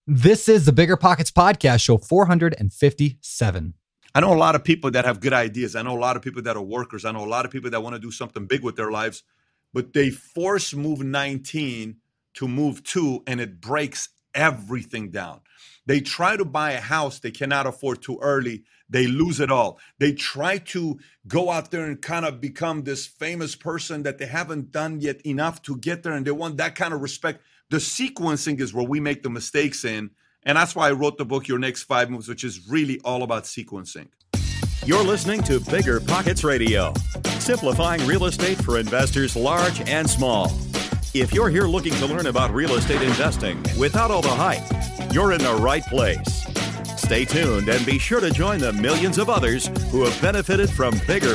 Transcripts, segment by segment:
This is the Bigger Pockets Podcast, show 457. I know a lot of people that have good ideas. I know a lot of people that are workers. I know a lot of people that want to do something big with their lives, but they force move 19 to move 2, and it breaks everything down. They try to buy a house they cannot afford too early. They lose it all. They try to go out there and kind of become this famous person that they haven't done yet enough to get there, and they want that kind of respect. The sequencing is where we make the mistakes in, and that's why I wrote the book, Your Next 5 Moves, which is really all about sequencing. You're listening to Bigger Pockets Radio, simplifying real estate for investors large and small. If you're here looking to learn about real estate investing without all the hype, you're in the right place. Stay tuned and be sure to join the millions of others who have benefited from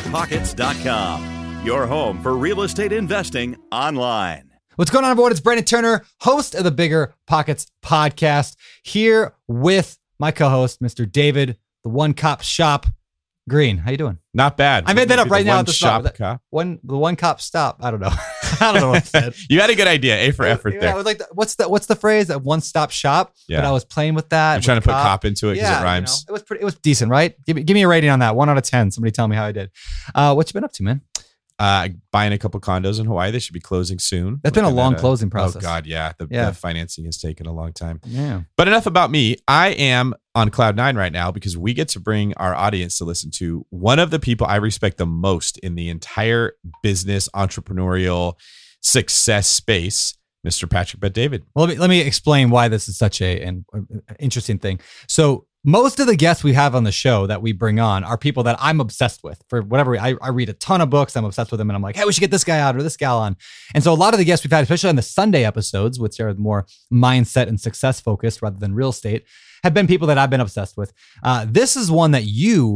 BiggerPockets.com, your home for real estate investing online. What's going on, everyone? It's Brandon Turner, host of the Bigger Pockets Podcast, here with my co-host, Mr. David, the One Cop Shop Green. How you doing? Not bad. I made that up right now at the shop stop. cop. The One Cop Stop. I don't know. I don't know what I said. You had a good idea. A for effort there. I was like, what's the phrase? That one stop shop. Yeah. But I was playing with that. I'm trying to put cop into it because it rhymes. It was decent, right? Give me a rating on that. 1 out of 10. Somebody tell me how I did. What you been up to, man? Buying a couple condos in Hawaii. They should be closing soon. That's been a long closing process. Oh God, yeah. The financing has taken a long time. Yeah. But enough about me. I am on cloud 9 right now because we get to bring our audience to listen to one of the people I respect the most in the entire business entrepreneurial success space, Mr. Patrick Bet-David. Well, let me explain why this is such an interesting thing. So most of the guests we have on the show that we bring on are people that I'm obsessed with. For whatever, I read a ton of books. I'm obsessed with them, and I'm like, hey, we should get this guy out or this gal on. And so a lot of the guests we've had, especially on the Sunday episodes, which are more mindset and success focused rather than real estate, have been people that I've been obsessed with. This is one that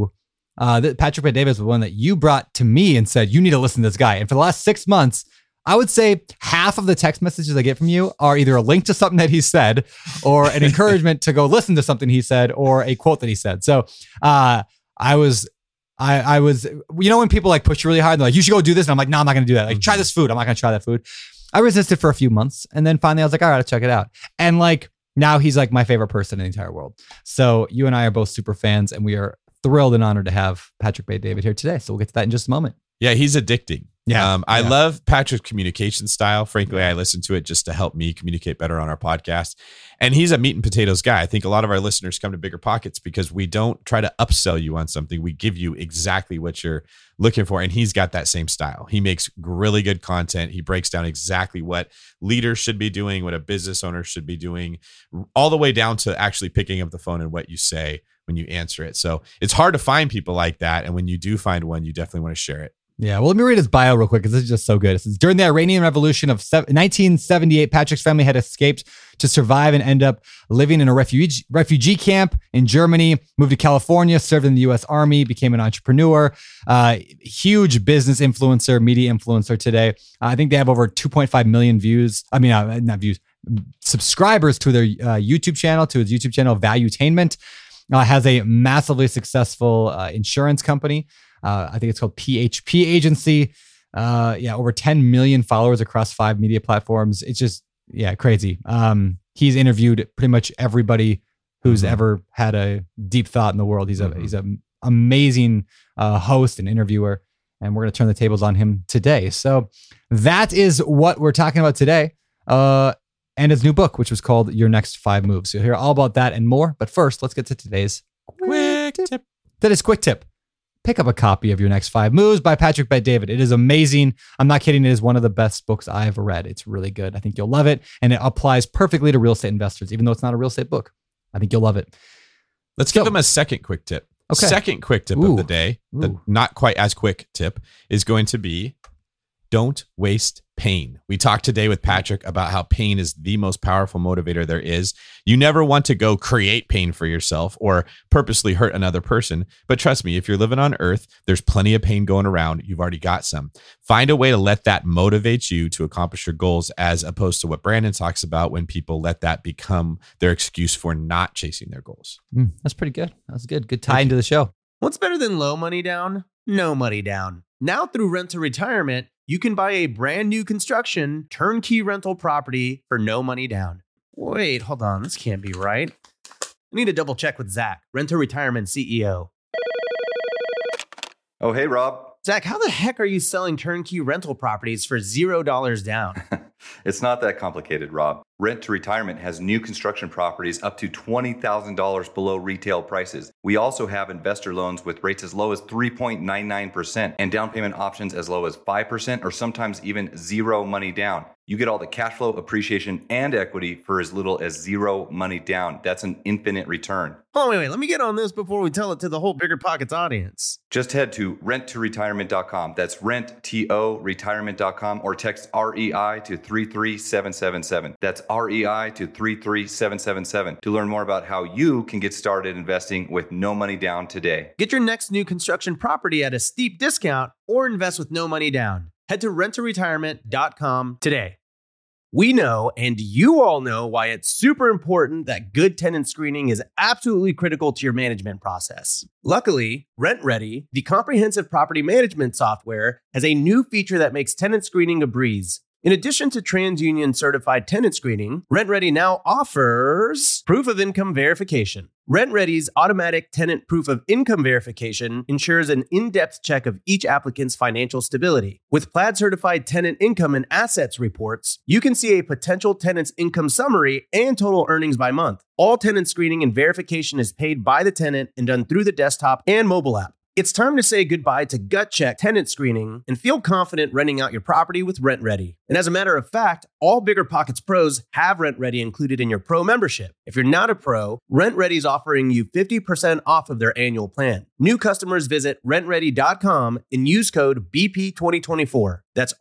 Patrick Bet-David is the one that you brought to me and said, you need to listen to this guy. And for the last 6 months, I would say half of the text messages I get from you are either a link to something that he said or an encouragement to go listen to something he said or a quote that he said. So I was, when people like push you really hard, they're like, you should go do this. And I'm like, no, I'm not going to do that. Like, try this food. I'm not going to try that food. I resisted for a few months. And then finally I was like, all right, I'll check it out. And like, now he's like my favorite person in the entire world. So you and I are both super fans, and we are thrilled and honored to have Patrick Bet-David here today. So we'll get to that in just a moment. Yeah, he's addicting. Yeah. I love Patrick's communication style. Frankly, I listen to it just to help me communicate better on our podcast. And he's a meat and potatoes guy. I think a lot of our listeners come to Bigger Pockets because we don't try to upsell you on something. We give you exactly what you're looking for. And he's got that same style. He makes really good content. He breaks down exactly what leaders should be doing, what a business owner should be doing, all the way down to actually picking up the phone and what you say when you answer it. So it's hard to find people like that. And when you do find one, you definitely want to share it. Yeah, well, let me read his bio real quick because this is just so good. It says, during the Iranian Revolution of 1978, Patrick's family had escaped to survive and end up living in a refugee camp in Germany, moved to California, served in the U.S. Army, became an entrepreneur, huge business influencer, media influencer today. I think they have over 2.5 million subscribers to their YouTube channel, to his YouTube channel, Valuetainment. Has a massively successful insurance company. I think it's called PHP Agency. Over 10 million followers across 5 media platforms. It's just, crazy. He's interviewed pretty much everybody who's ever had a deep thought in the world. He's an amazing host and interviewer, and we're going to turn the tables on him today. So that is what we're talking about today. And his new book, which was called Your Next 5 Moves. So you'll hear all about that and more. But first, let's get to today's quick tip. Today's quick tip. Pick up a copy of Your Next 5 Moves by Patrick Bet-David. It is amazing. I'm not kidding. It is one of the best books I ever read. It's really good. I think you'll love it. And it applies perfectly to real estate investors, even though it's not a real estate book. I think you'll love it. Let's give them a second quick tip. Okay. Second quick tip of the day, the not quite as quick tip, is going to be don't waste pain. We talked today with Patrick about how pain is the most powerful motivator there is. You never want to go create pain for yourself or purposely hurt another person. But trust me, if you're living on earth, there's plenty of pain going around. You've already got some. Find a way to let that motivate you to accomplish your goals, as opposed to what Brandon talks about when people let that become their excuse for not chasing their goals. That's pretty good. That's good. Good tie into the show. What's better than low money down? No money down. Now through Rent to Retirement, you can buy a brand new construction turnkey rental property for no money down. Wait, hold on. This can't be right. I need to double check with Zach, Rent to Retirement CEO. Oh, hey, Rob. Zach, how the heck are you selling turnkey rental properties for $0 down? It's not that complicated, Rob. Rent to Retirement has new construction properties up to $20,000 below retail prices. We also have investor loans with rates as low as 3.99% and down payment options as low as 5% or sometimes even zero money down. You get all the cash flow, appreciation, and equity for as little as zero money down. That's an infinite return. Oh, wait. Let me get on this before we tell it to the whole Bigger Pockets audience. Just head to renttoretirement.com. That's renttoretirement.com or text REI to 33777. That's REI to 33777 to learn more about how you can get started investing with no money down today. Get your next new construction property at a steep discount or invest with no money down. Head to renttoretirement.com today. We know, and you all know, why it's super important that good tenant screening is absolutely critical to your management process. Luckily, RentRedi, the comprehensive property management software, has a new feature that makes tenant screening a breeze. In addition to TransUnion certified tenant screening, RentRedi now offers proof of income verification. RentRedi's automatic tenant proof of income verification ensures an in-depth check of each applicant's financial stability. With Plaid certified tenant income and assets reports, you can see a potential tenant's income summary and total earnings by month. All tenant screening and verification is paid by the tenant and done through the desktop and mobile app. It's time to say goodbye to gut check tenant screening and feel confident renting out your property with RentRedi. And as a matter of fact, all Bigger Pockets pros have RentRedi included in your pro membership. If you're not a pro, RentRedi is offering you 50% off of their annual plan. New customers visit rentredi.com and use code BP2024. That's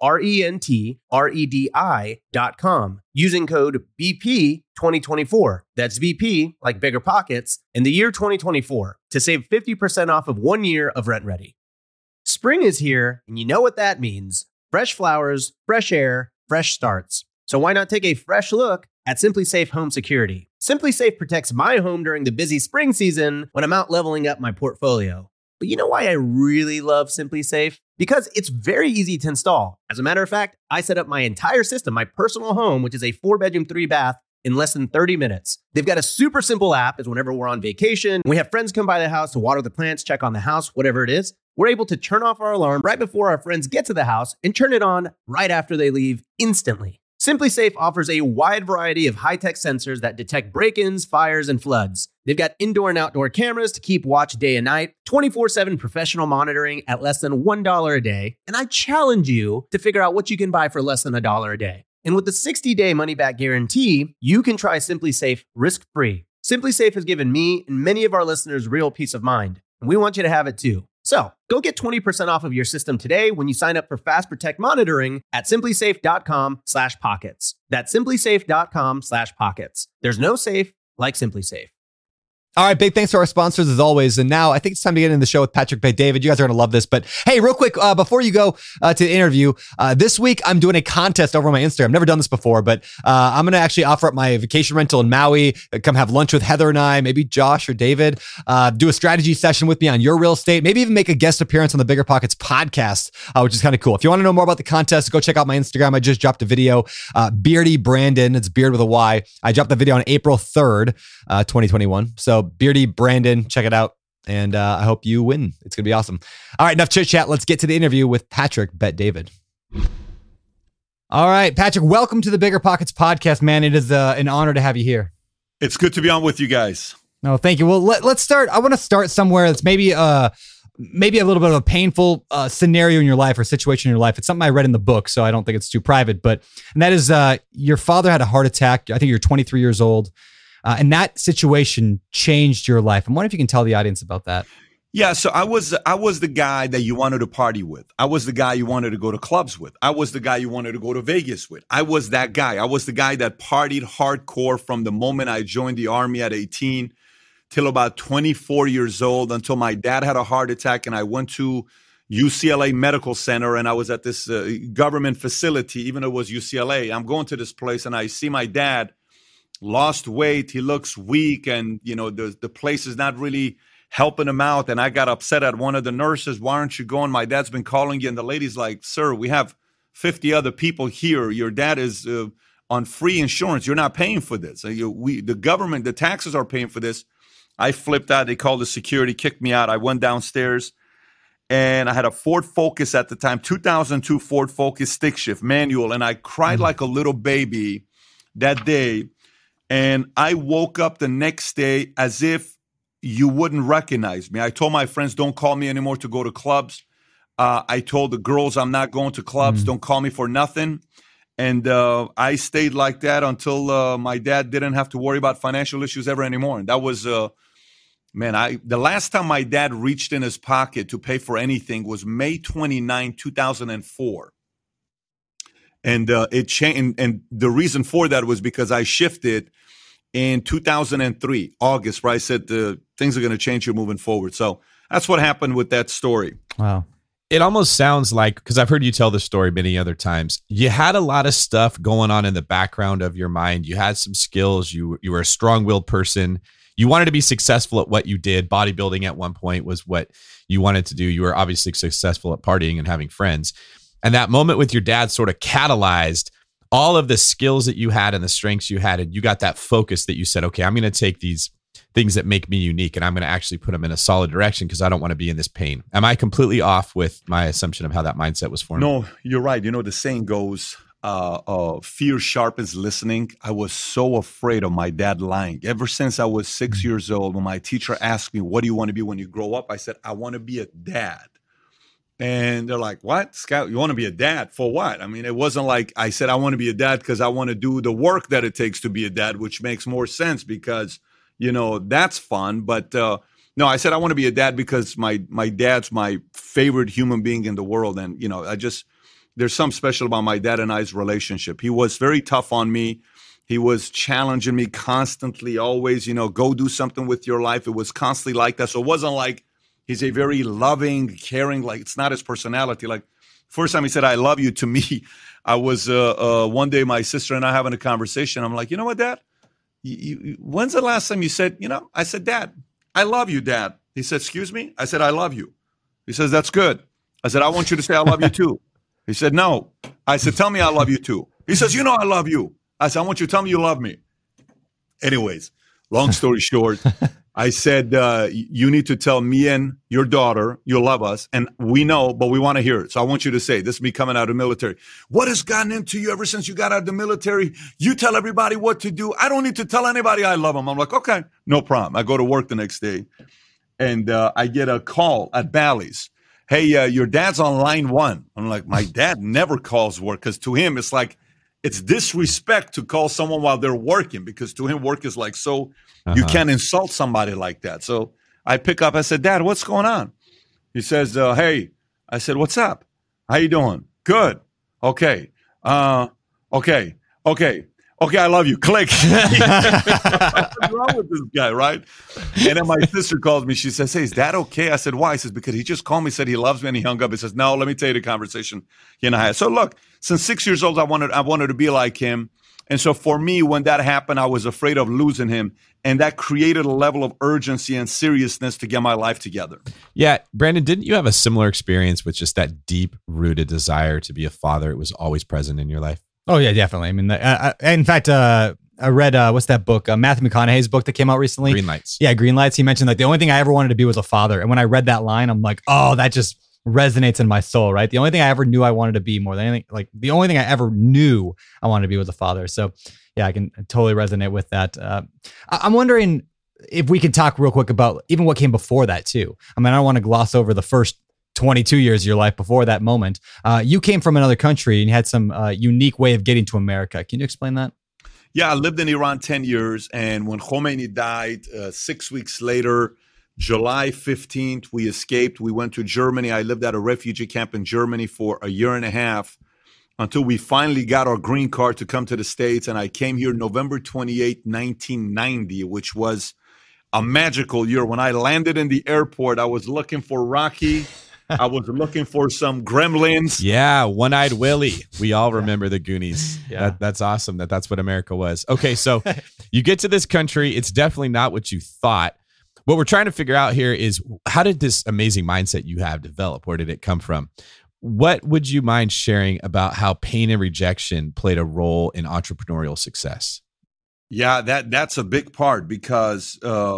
RentRedi.com. Using code BP2024. That's BP, like Bigger Pockets, in the year 2024 to save 50% off of 1 year of RentRedi. Spring is here, and you know what that means. Fresh flowers, fresh air, fresh starts. So why not take a fresh look at SimpliSafe Home Security? SimpliSafe protects my home during the busy spring season when I'm out leveling up my portfolio. But you know why I really love SimpliSafe? Because it's very easy to install. As a matter of fact, I set up my entire system, my personal home, which is a 4-bedroom, 3-bath, in less than 30 minutes. They've got a super simple app as whenever we're on vacation, we have friends come by the house to water the plants, check on the house, whatever it is, we're able to turn off our alarm right before our friends get to the house and turn it on right after they leave instantly. SimpliSafe offers a wide variety of high-tech sensors that detect break-ins, fires, and floods. They've got indoor and outdoor cameras to keep watch day and night, 24/7 professional monitoring at less than $1 a day, and I challenge you to figure out what you can buy for less than $1 a day. And with the 60-day money-back guarantee, you can try SimpliSafe risk-free. SimpliSafe has given me and many of our listeners real peace of mind, and we want you to have it too. So go get 20% off of your system today when you sign up for Fast Protect monitoring at simplisafe.com/pockets. That's simplisafe.com/pockets. There's no safe like SimpliSafe. All right, big thanks to our sponsors as always. And now I think it's time to get into the show with Patrick Bet-David. You guys are going to love this. But hey, real quick, before you go to the interview, this week I'm doing a contest over on my Instagram. I've never done this before, but I'm going to actually offer up my vacation rental in Maui. Come have lunch with Heather and I, maybe Josh or David. Do a strategy session with me on your real estate. Maybe even make a guest appearance on the Bigger Pockets podcast, which is kind of cool. If you want to know more about the contest, go check out my Instagram. I just dropped a video. Beardy Brandon, it's Beard with a Y. I dropped the video on April 3rd, 2021. So Beardy Brandon, check it out. And I hope you win. It's going to be awesome. All right, enough chit chat. Let's get to the interview with Patrick Bet-David. All right, Patrick, welcome to the Bigger Pockets podcast, man. It is an honor to have you here. It's good to be on with you guys. No, thank you. Well, let's start. I want to start somewhere that's maybe a little bit of a painful scenario in your life or situation in your life. It's something I read in the book, so I don't think it's too private. And that is your father had a heart attack. I think you're 23 years old. And that situation changed your life. I'm wondering if you can tell the audience about that. Yeah, so I was the guy that you wanted to party with. I was the guy you wanted to go to clubs with. I was the guy you wanted to go to Vegas with. I was that guy. I was the guy that partied hardcore from the moment I joined the Army at 18 till about 24 years old, until my dad had a heart attack and I went to UCLA Medical Center and I was at this government facility, even though it was UCLA. I'm going to this place and I see my dad lost weight. He looks weak and, you know, the place is not really helping him out. And I got upset at one of the nurses. Why aren't you going? My dad's been calling you. And the lady's like, sir, we have 50 other people here. Your dad is on free insurance. You're not paying for this. The government, the taxes are paying for this. I flipped out. They called the security, kicked me out. I went downstairs, and I had a Ford Focus at the time, 2002 Ford Focus stick shift manual, and I cried like a little baby that day. And I woke up the next day as if you wouldn't recognize me. I told my friends, don't call me anymore to go to clubs. I told the girls, I'm not going to clubs. Don't call me for nothing. And I stayed like that until my dad didn't have to worry about financial issues ever anymore. And that was, the last time my dad reached in his pocket to pay for anything was May 29, 2004. And it changed. And the reason for that was because I shifted in 2003, August, where I said things are going to change here moving forward. So that's what happened with that story. Wow. It almost sounds like, because I've heard you tell the story many other times, you had a lot of stuff going on in the background of your mind. You had some skills. You were a strong-willed person. You wanted to be successful at what you did. Bodybuilding at one point was what you wanted to do. You were obviously successful at partying and having friends. And that moment with your dad sort of catalyzed all of the skills that you had and the strengths you had. And you got that focus that you said, okay, I'm going to take these things that make me unique and I'm going to actually put them in a solid direction because I don't want to be in this pain. Am I completely off with my assumption of how that mindset was formed? No, you're right. You know, the saying goes, fear sharpens listening. I was so afraid of my dad lying. Ever since I was 6 years old, when my teacher asked me, what do you want to be when you grow up? I said, I want to be a dad. And they're like, what? Scout, you want to be a dad? For what? I mean, it wasn't like I said, I want to be a dad because I want to do the work that it takes to be a dad, which makes more sense because, you know, that's fun. But no, I said, I want to be a dad because my dad's my favorite human being in the world. And, you know, there's something special about my dad and I's relationship. He was very tough on me. He was challenging me constantly, always, you know, go do something with your life. It was constantly like that. So it wasn't like he's a very loving, caring, like it's not his personality. Like first time he said, I love you to me, I was one day my sister and I having a conversation. I'm like, you know what, Dad? When's the last time you said, you know, I said, Dad, I love you, Dad. He said, excuse me? I said, I love you. He says, that's good. I said, I want you to say I love you too. He said, no. I said, tell me I love you too. He says, you know I love you. I said, I want you to tell me you love me. Anyways, long story short, I said, you need to tell me and your daughter you love us. And we know, but we want to hear it. So I want you to say, this is me coming out of the military. What has gotten into you ever since you got out of the military? You tell everybody what to do. I don't need to tell anybody I love them. I'm like, okay, no problem. I go to work the next day and I get a call at Bally's. Hey, your dad's on line 1. I'm like, my dad never calls work because to him, it's like, it's disrespect to call someone while they're working because to him, work is like so you can't insult somebody like that. So I pick up. I said, Dad, what's going on? He says, hey. I said, what's up? How you doing? Good. Okay. Okay. I love you. Click. What's wrong with this guy, right? And then my sister calls me. She says, hey, is Dad okay? I said, why? He says, because he just called me, said he loves me, and he hung up. He says, no, let me tell you the conversation he and I had. So look, since 6 years old, I wanted to be like him. And so for me, when that happened, I was afraid of losing him. And that created a level of urgency and seriousness to get my life together. Yeah. Brandon, didn't you have a similar experience with just that deep-rooted desire to be a father? It was always present in your life? Oh, yeah, definitely. I mean, in fact, I read, what's that book? Matthew McConaughey's book that came out recently. Green Lights. Yeah, Green Lights. He mentioned like the only thing I ever wanted to be was a father. And when I read that line, I'm like, oh, that just resonates in my soul, right? The only thing I ever knew I wanted to be more than anything, like the only thing I ever knew I wanted to be was a father. So yeah, I can totally resonate with that. I'm wondering if we could talk real quick about even what came before that too. I mean, I don't want to gloss over the first 22 years of your life before that moment. You came from another country and you had some unique way of getting to America. Can you explain that? Yeah, I lived in Iran 10 years. And when Khomeini died, 6 weeks later, July 15th, we escaped. We went to Germany. I lived at a refugee camp in Germany for a year and a half until we finally got our green card to come to the States. And I came here November 28, 1990, which was a magical year. When I landed in the airport, I was looking for Rocky. I was looking for some gremlins. Yeah, One-Eyed Willie. We all remember the Goonies. Yeah. That's awesome that's what America was. Okay, so you get to this country. It's definitely not what you thought. What we're trying to figure out here is how did this amazing mindset you have develop? Where did it come from? what would you mind sharing about how pain and rejection played a role in entrepreneurial success? Yeah, that's a big part because,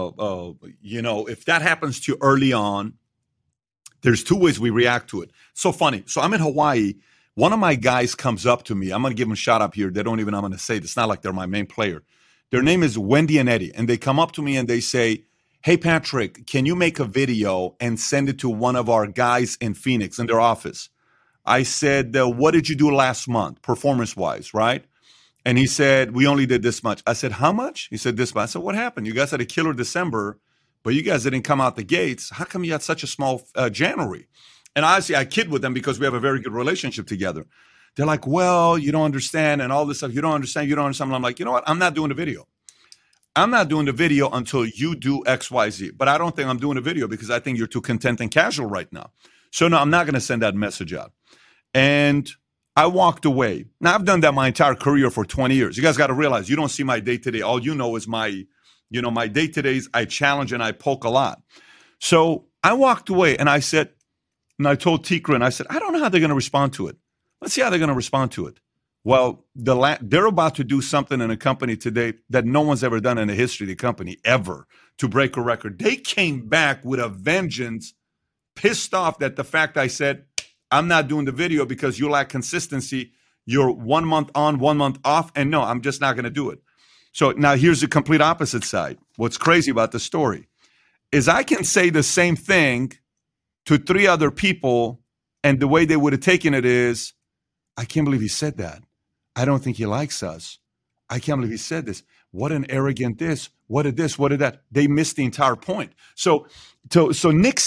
if that happens to you early on, there's two ways we react to it. So funny. So I'm in Hawaii. One of my guys comes up to me. I'm going to give them a shout out here. They don't even, I'm going to say, it's not like they're my main player. Their name is Wendy and Eddie. And they come up to me and they say, hey, Patrick, can you make a video and send it to one of our guys in Phoenix in their office? I said, what did you do last month, performance-wise, right? And he said, we only did this much. I said, how much? He said, this much. I said, what happened? You guys had a killer December, but you guys didn't come out the gates. How come you had such a small January? And honestly, I kid with them because we have a very good relationship together. They're like, well, you don't understand and all this stuff. You don't understand. And I'm like, you know what? I'm not doing the video. I'm not doing the video until you do X, Y, Z. But I don't think I'm doing a video because I think you're too content and casual right now. So no, I'm not going to send that message out. And I walked away. Now, I've done that my entire career for 20 years. You guys got to realize you don't see my day-to-day. All you know is my day-to-days. I challenge and I poke a lot. So I walked away and I said, and I told Tikra, and I said, I don't know how they're going to respond to it. Let's see how they're going to respond to it. Well, they're about to do something in a company today that no one's ever done in the history of the company ever to break a record. They came back with a vengeance, pissed off that the fact I said, I'm not doing the video because you lack consistency. You're 1 month on, 1 month off. And no, I'm just not going to do it. So now here's the complete opposite side. What's crazy about the story is I can say the same thing to 3 other people, and the way they would have taken it is, I can't believe he said that. I don't think he likes us. I can't believe he said this. What an arrogant this. What did this? What did that? They missed the entire point. So Nick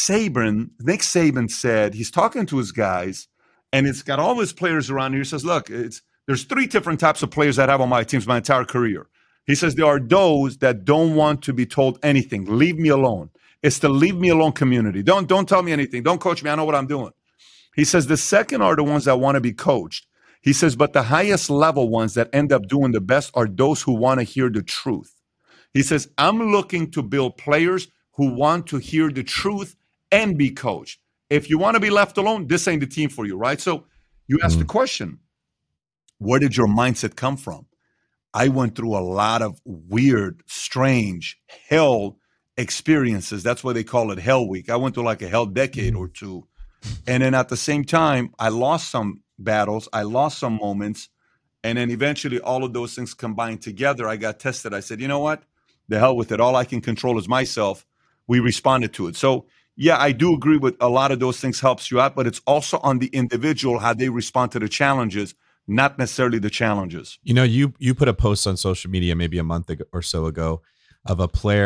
Saban said, he's talking to his guys, and it's got all his players around here. He says, look, there's 3 different types of players that I have on my teams my entire career. He says, there are those that don't want to be told anything. Leave me alone. It's the leave me alone community. Don't tell me anything. Don't coach me. I know what I'm doing. He says the second are the ones that want to be coached. He says, but the highest level ones that end up doing the best are those who want to hear the truth. He says, I'm looking to build players who want to hear the truth and be coached. If you want to be left alone, this ain't the team for you, right? So you ask the question, where did your mindset come from? I went through a lot of weird, strange, hell experiences. That's why they call it Hell Week. I went through like a hell decade or two. And then at the same time, I lost some battles. I lost some moments. And then eventually all of those things combined together, I got tested. I said, you know what? The hell with it. All I can control is myself. We responded to it. So yeah, I do agree with a lot of those things helps you out, but it's also on the individual, how they respond to the challenges, not necessarily the challenges. You know, you put a post on social media maybe a month or so ago of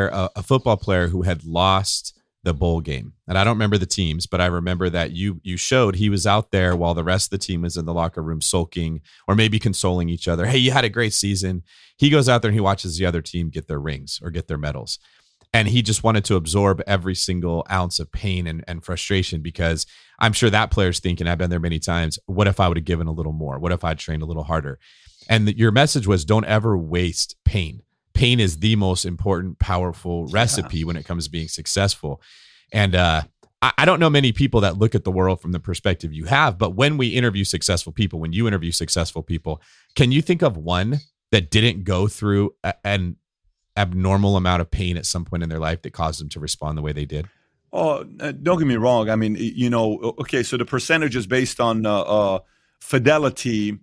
a football player who had lost the bowl game. And I don't remember the teams, but I remember that you showed he was out there while the rest of the team was in the locker room sulking or maybe consoling each other. Hey, you had a great season. He goes out there and he watches the other team get their rings or get their medals. And he just wanted to absorb every single ounce of pain and frustration, because I'm sure that player's thinking, I've been there many times, what if I would have given a little more? What if I'd trained a little harder? And your message was, don't ever waste pain. Pain is the most important, powerful recipe when it comes to being successful. And I don't know many people that look at the world from the perspective you have, but when we interview successful people, when you interview successful people, can you think of one that didn't go through an abnormal amount of pain at some point in their life that caused them to respond the way they did? Oh, don't get me wrong. I mean, okay, so the percentage is based on fidelity.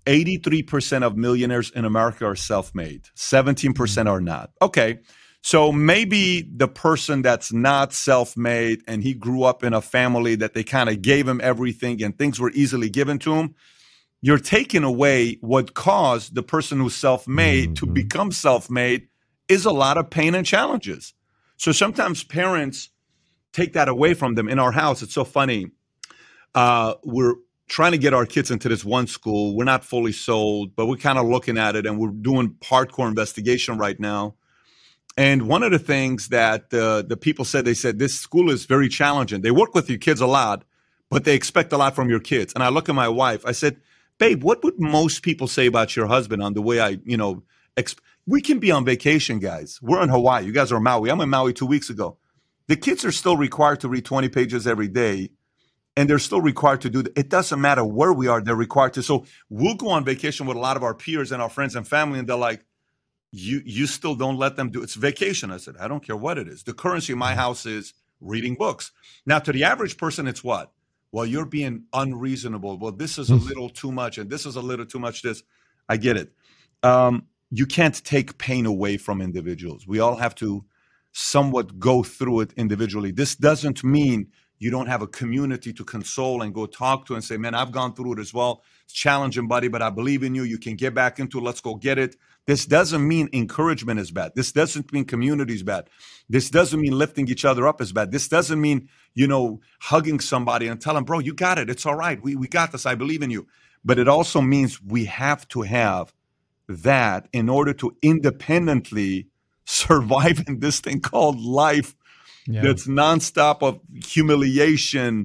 83% of millionaires in America are self-made. 17% are not. Okay, so maybe the person that's not self-made and he grew up in a family that they kind of gave him everything and things were easily given to him, you're taking away what caused the person who's self-made to become self-made is a lot of pain and challenges. So sometimes parents take that away from them. In our house, it's so funny. We're trying to get our kids into this one school. We're not fully sold, but we're kind of looking at it, and we're doing hardcore investigation right now. And one of the things that the people said, they said, this school is very challenging. They work with your kids a lot, but they expect a lot from your kids. And I look at my wife, I said, babe, what would most people say about your husband on the way we can be on vacation, guys. We're in Hawaii. You guys are in Maui. I'm in Maui 2 weeks ago. The kids are still required to read 20 pages every day. and they're still required to do that. It doesn't matter where we are, they're required to. So we'll go on vacation with a lot of our peers and our friends and family, and they're like, you still don't let them do it. It's vacation. I said, I don't care what it is. The currency in my house is reading books. Now, to the average person, it's what? Well, you're being unreasonable. Well, this is a little too much, and this is a little too much this. I get it. You can't take pain away from individuals. We all have to somewhat go through it individually. This doesn't mean you don't have a community to console and go talk to and say, man, I've gone through it as well. It's challenging, buddy, but I believe in you. You can get back into it. Let's go get it. This doesn't mean encouragement is bad. This doesn't mean community is bad. This doesn't mean lifting each other up is bad. This doesn't mean, hugging somebody and telling them, bro, you got it. It's all right. We got this. I believe in you. But it also means we have to have that in order to independently survive in this thing called life. Yeah. That's nonstop of humiliation,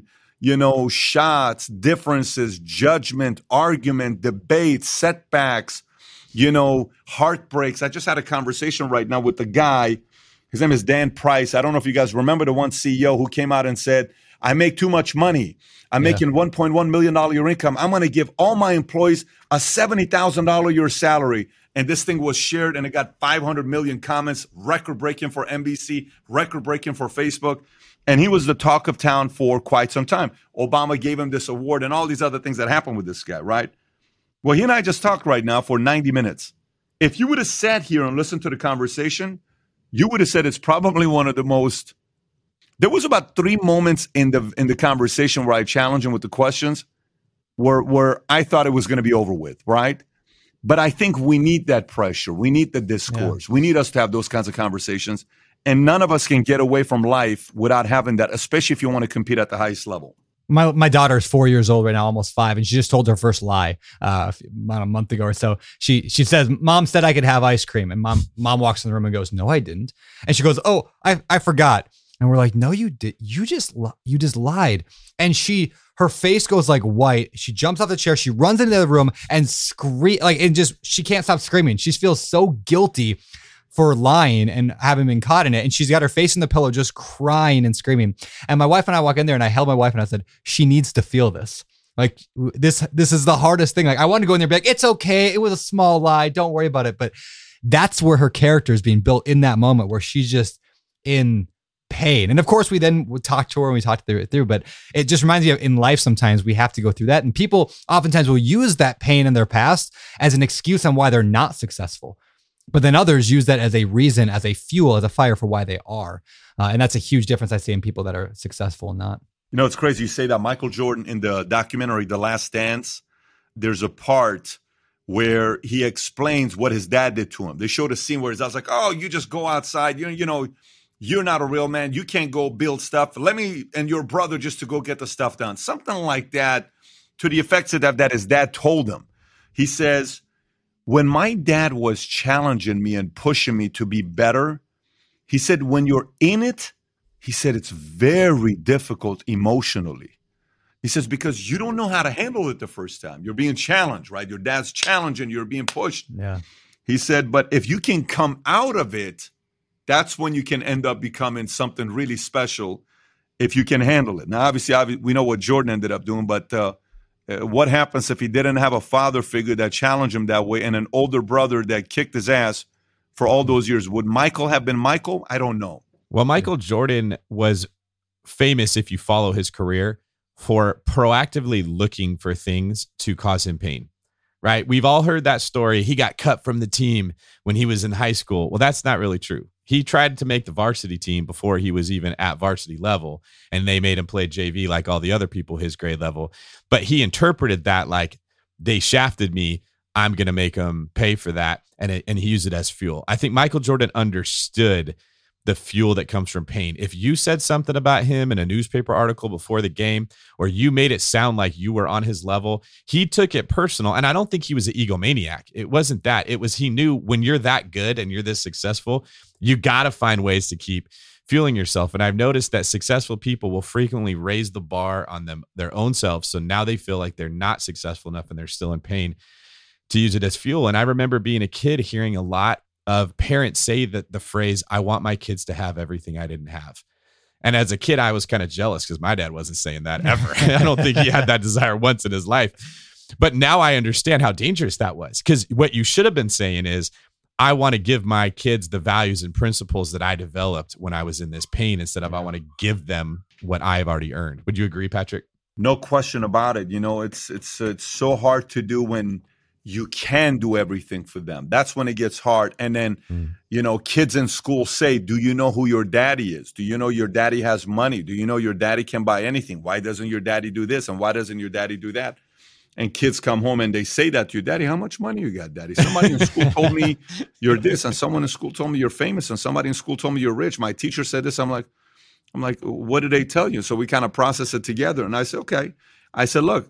shots, differences, judgment, argument, debate, setbacks, heartbreaks. I just had a conversation right now with the guy. His name is Dan Price. I don't know if you guys remember the one CEO who came out and said, I make too much money. I'm making $1.1 million a year income. I'm going to give all my employees a $70,000 a year salary. And this thing was shared and it got 500 million comments, record-breaking for NBC, record-breaking for Facebook. And he was the talk of town for quite some time. Obama gave him this award and all these other things that happened with this guy, right? Well, he and I just talked right now for 90 minutes. If you would have sat here and listened to the conversation, you would have said it's probably one of the most. There was about 3 moments in the conversation where I challenged him with the questions where I thought it was going to be over with, right? But I think we need that pressure. We need the discourse. Yeah. We need us to have those kinds of conversations. And none of us can get away from life without having that, especially if you want to compete at the highest level. My daughter is 4 years old right now, almost 5, and she just told her first lie about a month ago or so. She says, Mom said I could have ice cream. And mom walks in the room and goes, no, I didn't. And she goes, oh, I forgot. And we're like, no, you did. You just lied. And her face goes like white. She jumps off the chair. She runs into the room and she can't stop screaming. She feels so guilty for lying and having been caught in it. And she's got her face in the pillow, just crying and screaming. And my wife and I walk in there and I held my wife and I said, she needs to feel this. Like this is the hardest thing. Like I wanted to go in there and be like, it's okay. It was a small lie. Don't worry about it. But that's where her character is being built in that moment where she's just in pain. And of course we then would talk to her and we talked it through, but it just reminds me of in life, sometimes we have to go through that. And people oftentimes will use that pain in their past as an excuse on why they're not successful. But then others use that as a reason, as a fuel, as a fire for why they are. And that's a huge difference I see in people that are successful and not. It's crazy you say that. Michael Jordan in the documentary, The Last Dance, there's a part where he explains what his dad did to him. They showed a scene where his dad's like, oh, you just go outside. You're not a real man. You can't go build stuff. Let me and your brother just to go get the stuff done. Something like that, to the effects of that his dad told him. He says, when my dad was challenging me and pushing me to be better, he said, when you're in it, he said, it's very difficult emotionally. He says, because you don't know how to handle it the first time. You're being challenged, right? Your dad's challenging, you're being pushed. Yeah. He said, but if you can come out of it, that's when you can end up becoming something really special if you can handle it. Now, obviously, we know what Jordan ended up doing, but what happens if he didn't have a father figure that challenged him that way and an older brother that kicked his ass for all those years? Would Michael have been Michael? I don't know. Well, Michael Jordan was famous, if you follow his career, for proactively looking for things to cause him pain. Right? We've all heard that story. He got cut from the team when he was in high school. Well, that's not really true. He tried to make the varsity team before he was even at varsity level, and they made him play JV like all the other people his grade level. But he interpreted that like, they shafted me, I'm going to make them pay for that, and he used it as fuel. I think Michael Jordan understood the fuel that comes from pain. If you said something about him in a newspaper article before the game, or you made it sound like you were on his level, he took it personal. And I don't think he was an egomaniac. It wasn't that. It was, he knew when you're that good and you're this successful, you got to find ways to keep fueling yourself. And I've noticed that successful people will frequently raise the bar on their own selves. So now they feel like they're not successful enough and they're still in pain to use it as fuel. And I remember being a kid hearing a lot of parents say that the phrase, I want my kids to have everything I didn't have. And as a kid, I was kind of jealous because my dad wasn't saying that ever. I don't think he had that desire once in his life. But now I understand how dangerous that was, because what you should have been saying is, I want to give my kids the values and principles that I developed when I was in this pain, instead of I want to give them what I've already earned. Would you agree, Patrick? No question about it. You know, it's so hard to do when you can do everything for them. That's when it gets hard. And then, you know, kids in school say, do you know who your daddy is? Do you know your daddy has money? Do you know your daddy can buy anything? Why doesn't your daddy do this? And why doesn't your daddy do that? And kids come home and they say that to you, Daddy, how much money you got, Daddy? Somebody in school told me you're this, and someone in school told me you're famous, and somebody in school told me you're rich. My teacher said this. I'm like, what did they tell you? So we kind of process it together. And I said, okay. I said, look,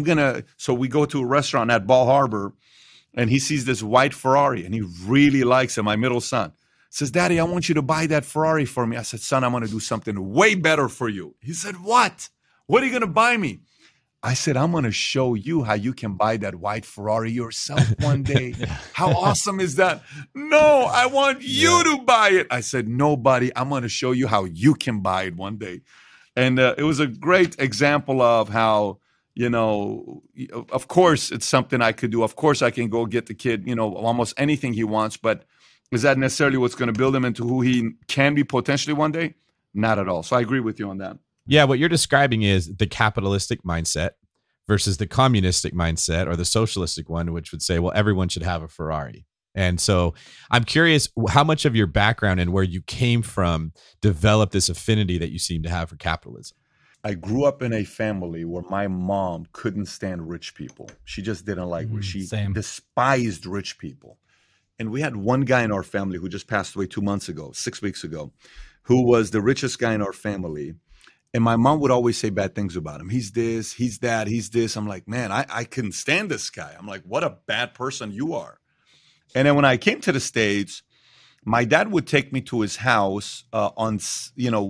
so we go to a restaurant at Bal Harbour, and he sees this white Ferrari, and he really likes it. My middle son says, Daddy, I want you to buy that Ferrari for me. I said, son, I'm going to do something way better for you. He said, what? What are you going to buy me? I said, I'm going to show you how you can buy that white Ferrari yourself one day. How awesome is that? No, I want you to buy it. I said, no, buddy, I'm going to show you how you can buy it one day. And it was a great example of how, you know, of course, it's something I could do. Of course, I can go get the kid, you know, almost anything he wants. But is that necessarily what's going to build him into who he can be potentially one day? Not at all. So I agree with you on that. Yeah, what you're describing is the capitalistic mindset versus the communistic mindset, or the socialistic one, which would say, well, everyone should have a Ferrari. And so I'm curious how much of your background and where you came from developed this affinity that you seem to have for capitalism. I grew up in a family where my mom couldn't stand rich people. She just didn't like rich. She despised rich people. And we had one guy in our family who just passed away 6 weeks ago, who was the richest guy in our family. And my mom would always say bad things about him. He's this, he's that, he's this. I'm like, man, I couldn't stand this guy. I'm like, what a bad person you are. And then when I came to the States, my dad would take me to his house once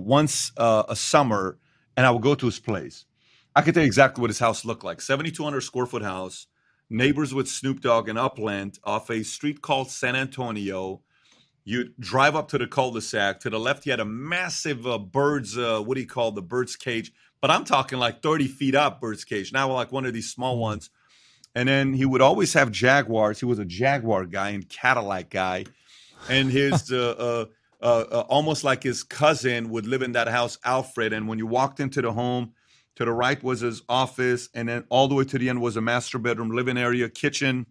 a summer, and I would go to his place. I could tell you exactly what his house looked like. 7,200 square foot house, neighbors with Snoop Dogg in Upland off a street called San Antonio. You drive up to the cul-de-sac. To the left, he had a massive bird's, the bird's cage. But I'm talking like 30 feet up bird's cage. Now like one of these small ones. And then he would always have Jaguars. He was a Jaguar guy and Cadillac guy. And his, almost like his cousin would live in that house, Alfred. And when you walked into the home, to the right was his office. And then all the way to the end was a master bedroom, living area, kitchen.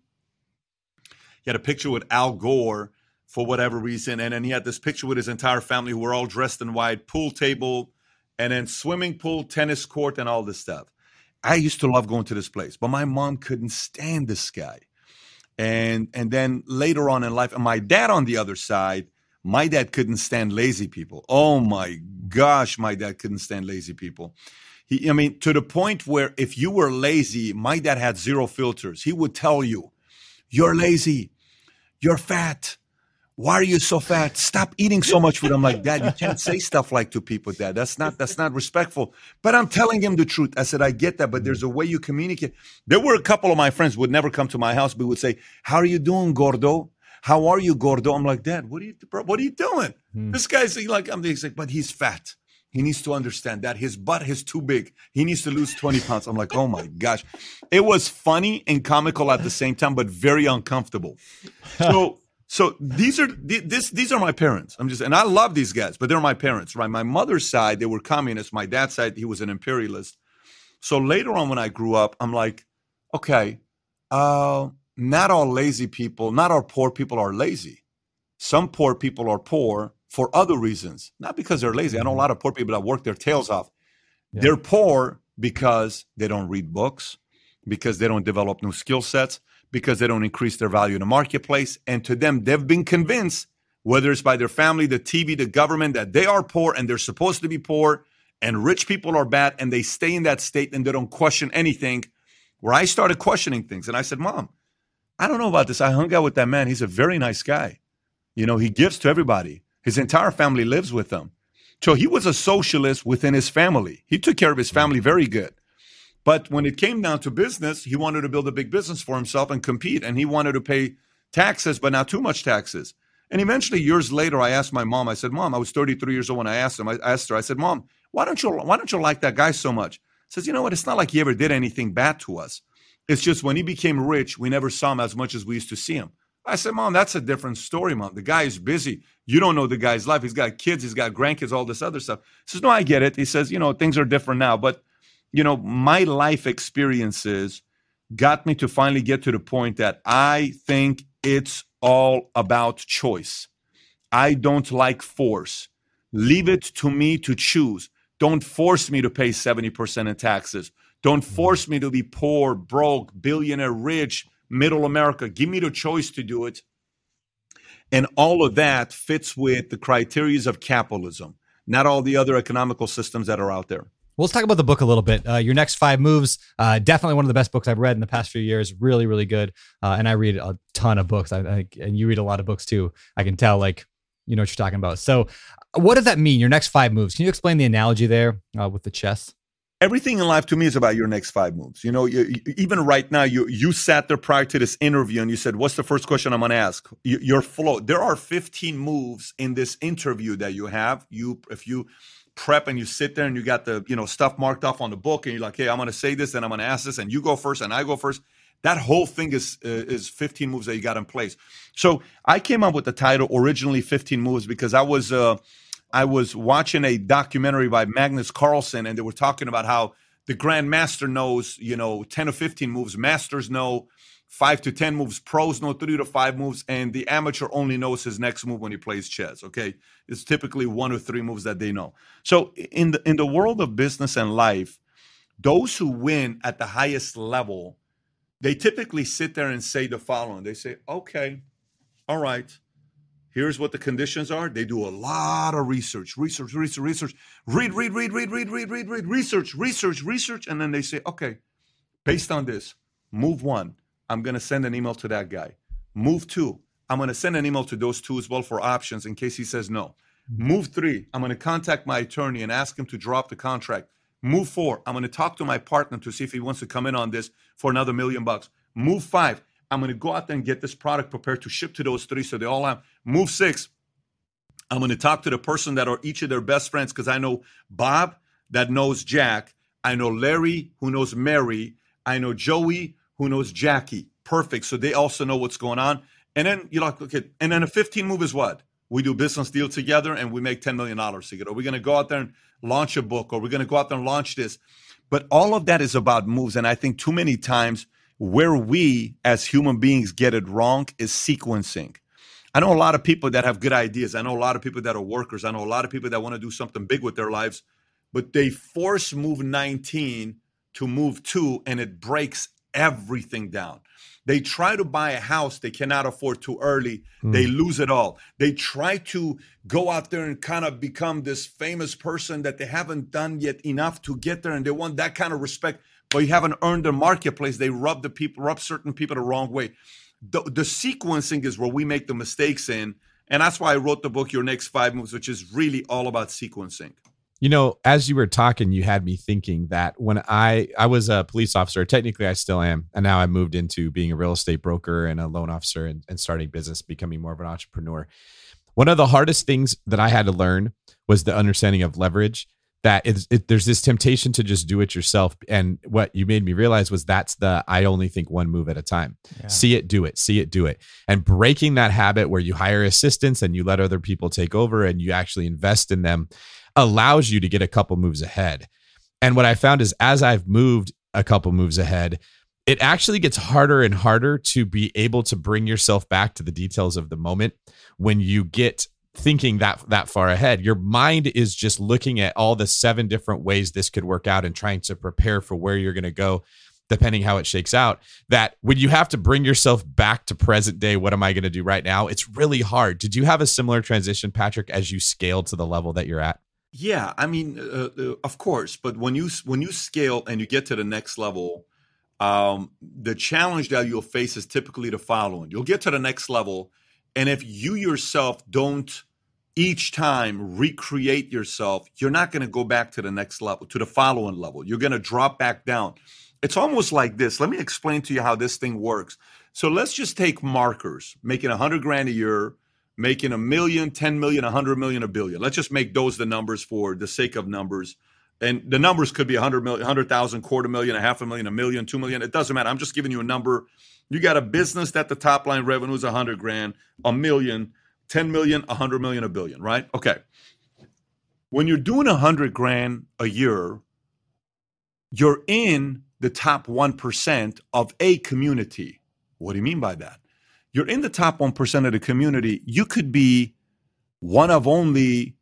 He had a picture with Al Gore for whatever reason. And then he had this picture with his entire family who were all dressed in white, pool table, and then swimming pool, tennis court, and all this stuff. I used to love going to this place, but my mom couldn't stand this guy. And then later on in life, and my dad on the other side, my dad couldn't stand lazy people. Oh my gosh, my dad couldn't stand lazy people. To the point where if you were lazy, my dad had zero filters. He would tell you, you're lazy, you're fat. Why are you so fat? Stop eating so much food. I'm like, Dad, you can't say stuff like to people, Dad. That's not respectful. But I'm telling him the truth. I said, I get that, but there's a way you communicate. There were a couple of my friends who would never come to my house, but would say, how are you doing, Gordo? How are you, Gordo? I'm like, Dad, what are you doing? This guy's like, he's like, but he's fat. He needs to understand that his butt is too big. He needs to lose 20 pounds. I'm like, oh my gosh. It was funny and comical at the same time, but very uncomfortable. So these are my parents. And I love these guys, but they're my parents, right? My mother's side, they were communists. My dad's side, he was an imperialist. So later on when I grew up, I'm like, okay, not all lazy people, not all poor people are lazy. Some poor people are poor for other reasons, not because they're lazy. I know a lot of poor people that work their tails off. Yeah. They're poor because they don't read books, because they don't develop new skill sets, because they don't increase their value in the marketplace. And to them, they've been convinced, whether it's by their family, the TV, the government, that they are poor and they're supposed to be poor and rich people are bad, and they stay in that state and they don't question anything. Where I started questioning things and I said, Mom, I don't know about this. I hung out with that man. He's a very nice guy. You know, he gives to everybody. His entire family lives with him. So he was a socialist within his family. He took care of his family very good. But when it came down to business, he wanted to build a big business for himself and compete. And he wanted to pay taxes, but not too much taxes. And eventually, years later, I asked my mom, I said, Mom, I was 33 years old when I asked her, I said, Mom, why don't you like that guy so much? She says, you know what? It's not like he ever did anything bad to us. It's just when he became rich, we never saw him as much as we used to see him. I said, Mom, that's a different story, Mom. The guy is busy. You don't know the guy's life. He's got kids. He's got grandkids, all this other stuff. He says, no, I get it. He says, things are different now. But, my life experiences got me to finally get to the point that I think it's all about choice. I don't like force. Leave it to me to choose. Don't force me to pay 70% in taxes. Don't force me to be poor, broke, billionaire, rich, middle America. Give me the choice to do it. And all of that fits with the criteria of capitalism, not all the other economical systems that are out there. Well, let's talk about the book a little bit. Your Next 5 Moves, definitely one of the best books I've read in the past few years. Really, really good. And I read a ton of books. And you read a lot of books too. I can tell, you know what you're talking about. So what does that mean, your next 5 moves? Can you explain the analogy there with the chess? Everything in life to me is about your next 5 moves. Even right now, you sat there prior to this interview and you said, what's the first question I'm going to ask? Your flow. There are 15 moves in this interview that you have. If you prep and you sit there and you got the stuff marked off on the book and you're like, hey, I'm going to say this and I'm going to ask this and you go first and I go first. That whole thing is 15 moves that you got in place. So I came up with the title originally 15 moves because I was watching a documentary by Magnus Carlsen, and they were talking about how the grandmaster knows, 10 or 15 moves. Masters know 5 to 10 moves. Pros know 3 to 5 moves. And the amateur only knows his next move when he plays chess, okay? It's typically 1 or 3 moves that they know. So in the world of business and life, those who win at the highest level, they typically sit there and say the following. They say, okay, all right. Here's what the conditions are. They do a lot of research, read, research. And then they say, okay, based on this, move 1, I'm going to send an email to that guy. Move 2, I'm going to send an email to those 2 as well for options in case he says no. Move 3, I'm going to contact my attorney and ask him to drop the contract. Move 4, I'm going to talk to my partner to see if he wants to come in on this for another $1 million. Move 5, I'm going to go out there and get this product prepared to ship to those 3 so they all have. Move 6, I'm going to talk to the person that are each of their best friends because I know Bob that knows Jack. I know Larry who knows Mary. I know Joey who knows Jackie. Perfect. So they also know what's going on. And then you're like, okay, and then a 15 move is what? We do business deal together and we make $10 million together. Are we going to go out there and launch a book, or we're going to go out there and launch this? But all of that is about moves. And I think too many times where we as human beings get it wrong is sequencing. I know a lot of people that have good ideas. I know a lot of people that are workers. I know a lot of people that want to do something big with their lives, but they force move 19 to move 2 and it breaks everything down. They try to buy a house they cannot afford too early. They lose it all. They try to go out there and kind of become this famous person that they haven't done yet enough to get there, and they want that kind of respect, but you haven't earned the marketplace. They rub certain people the wrong way. The sequencing is where we make the mistakes in, and that's why I wrote the book, Your Next 5 Moves, which is really all about sequencing. As you were talking, you had me thinking that when I was a police officer, technically I still am, and now I moved into being a real estate broker and a loan officer and starting business, becoming more of an entrepreneur. One of the hardest things that I had to learn was the understanding of leverage, that there's this temptation to just do it yourself. And what you made me realize was that's I only think 1 move at a time. Yeah. See it, do it. And breaking that habit where you hire assistants and you let other people take over and you actually invest in them allows you to get a couple moves ahead. And what I found is as I've moved a couple moves ahead, it actually gets harder and harder to be able to bring yourself back to the details of the moment when you get thinking that far ahead. Your mind is just looking at all the 7 different ways this could work out and trying to prepare for where you're going to go, depending how it shakes out. That when you have to bring yourself back to present day, what am I going to do right now? It's really hard. Did you have a similar transition, Patrick, as you scaled to the level that you're at? Yeah, I mean, of course. But when you scale and you get to the next level, the challenge that you'll face is typically the following. You'll get to the next level, and if you yourself don't each time recreate yourself, you're not going to go back to the next level, to the following level. You're going to drop back down. It's almost like this. Let me explain to you how this thing works. So let's just take markers, making $100,000 a year, making $1 million, 10 million, 100 million, $1 billion. Let's just make those the numbers for the sake of numbers. And the numbers could be 100 million, 100,000, $250,000, $500,000, $1 million, $2 million. It doesn't matter. I'm just giving you a number. You got a business that the top line revenue is $100,000, $1 million, 10 million, 100 million, $1 billion, right? Okay. When you're doing $100,000 a year, you're in the top 1% of a community. What do you mean by that? You're in the top 1% of the community. You could be one of only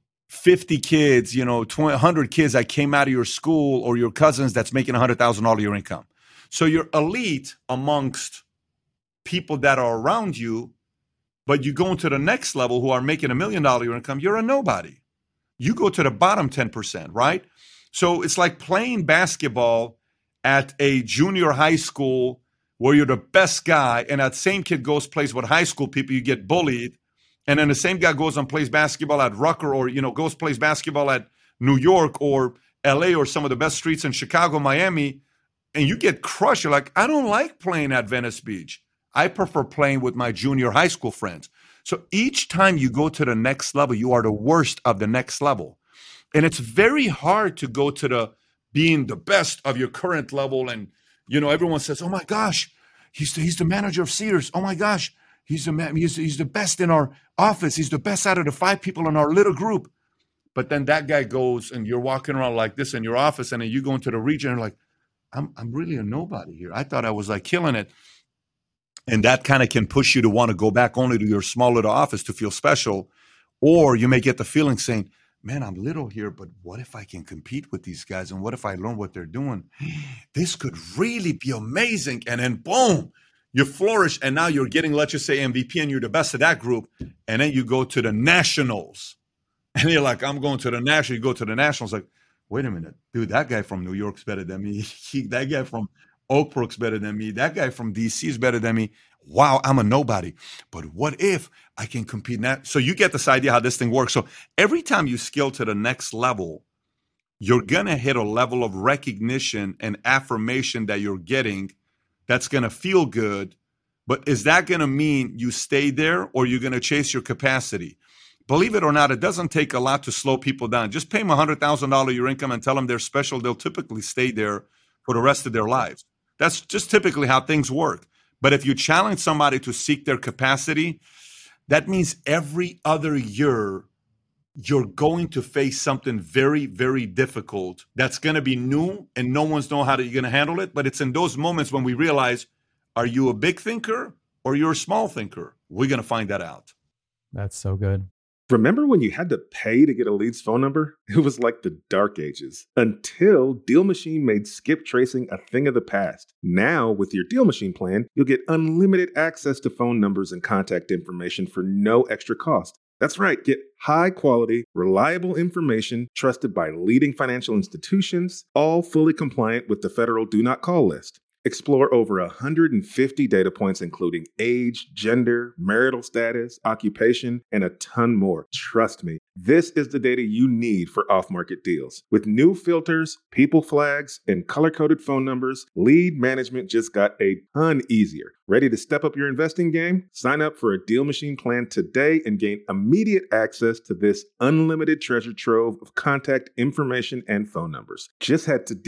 50 kids, 100 kids that came out of your school or your cousins that's making $100,000 of your income. So you're elite amongst people that are around you, but you go into the next level who are making $1 million of your income, you're a nobody. You go to the bottom 10%, right? So it's like playing basketball at a junior high school where you're the best guy, and that same kid plays with high school people, you get bullied. And then the same guy goes and plays basketball at Rucker or, plays basketball at New York or LA or some of the best streets in Chicago, Miami, and you get crushed. You're like, I don't like playing at Venice Beach. I prefer playing with my junior high school friends. So each time you go to the next level, you are the worst of the next level. And it's very hard to go to being the best of your current level. And, everyone says, oh my gosh, he's the manager of Sears. Oh my gosh. He's the best in our office. He's the best out of the 5 people in our little group. But then that guy goes and you're walking around like this in your office, and then you go into the region and like, I'm really a nobody here. I thought I was like killing it. And that kind of can push you to want to go back only to your small little office to feel special. Or you may get the feeling saying, man, I'm little here, but what if I can compete with these guys? And what if I learn what they're doing? This could really be amazing. And then boom, you flourish, and now you're getting, let's just say, MVP, and you're the best of that group. And then you go to the nationals, and you're like, I'm going to the national. You go to the nationals, like, wait a minute, dude, that guy from New York's better than me. That guy from Oak Brook's better than me. That guy from DC is better than me. Wow, I'm a nobody. But what if I can compete now? So you get this idea how this thing works. So every time you scale to the next level, you're going to hit a level of recognition and affirmation that you're getting that's going to feel good. But is that going to mean you stay there, or you're going to chase your capacity? Believe it or not, it doesn't take a lot to slow people down. Just pay them $100,000 your income and tell them they're special. They'll typically stay there for the rest of their lives. That's just typically how things work. But if you challenge somebody to seek their capacity, that means every other year you're going to face something very, very difficult that's going to be new, and no one's know how you're going to handle it. But it's in those moments when we realize, are you a big thinker or you're a small thinker? We're going to find that out. That's so good. Remember when you had to pay to get a lead's phone number? It was like the dark ages, until Deal Machine made skip tracing a thing of the past. Now, with your Deal Machine plan, you'll get unlimited access to phone numbers and contact information for no extra cost. That's right, get high-quality, reliable information trusted by leading financial institutions, all fully compliant with the federal Do Not Call list. Explore over 150 data points, including age, gender, marital status, occupation, and a ton more. Trust me, this is the data you need for off-market deals. With new filters, people flags, and color-coded phone numbers, lead management just got a ton easier. Ready to step up your investing game? Sign up for a Deal Machine plan today and gain immediate access to this unlimited treasure trove of contact information and phone numbers. Just head to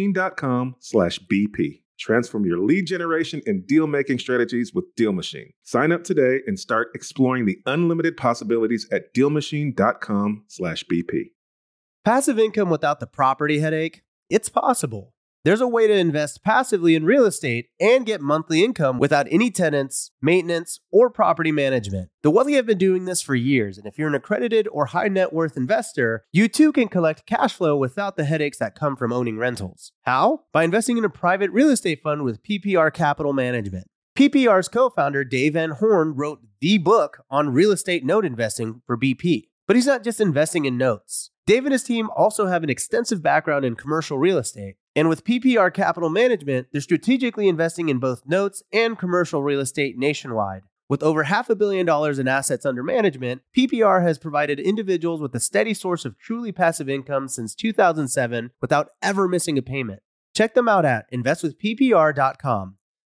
DealMachine.com/BP. Transform your lead generation and deal-making strategies with Deal Machine. Sign up today and start exploring the unlimited possibilities at DealMachine.com/BP. Passive income without the property headache? It's possible. There's a way to invest passively in real estate and get monthly income without any tenants, maintenance, or property management. The Wealthy have been doing this for years, and if you're an accredited or high net worth investor, you too can collect cash flow without the headaches that come from owning rentals. How? By investing in a private real estate fund with PPR Capital Management. PPR's co-founder, Dave Van Horn, wrote the book on real estate note investing for BP. But he's not just investing in notes. Dave and his team also have an extensive background in commercial real estate. And with PPR Capital Management, they're strategically investing in both notes and commercial real estate nationwide. With over $500 million in assets under management, PPR has provided individuals with a steady source of truly passive income since 2007 without ever missing a payment. Check them out at investwithppr.com.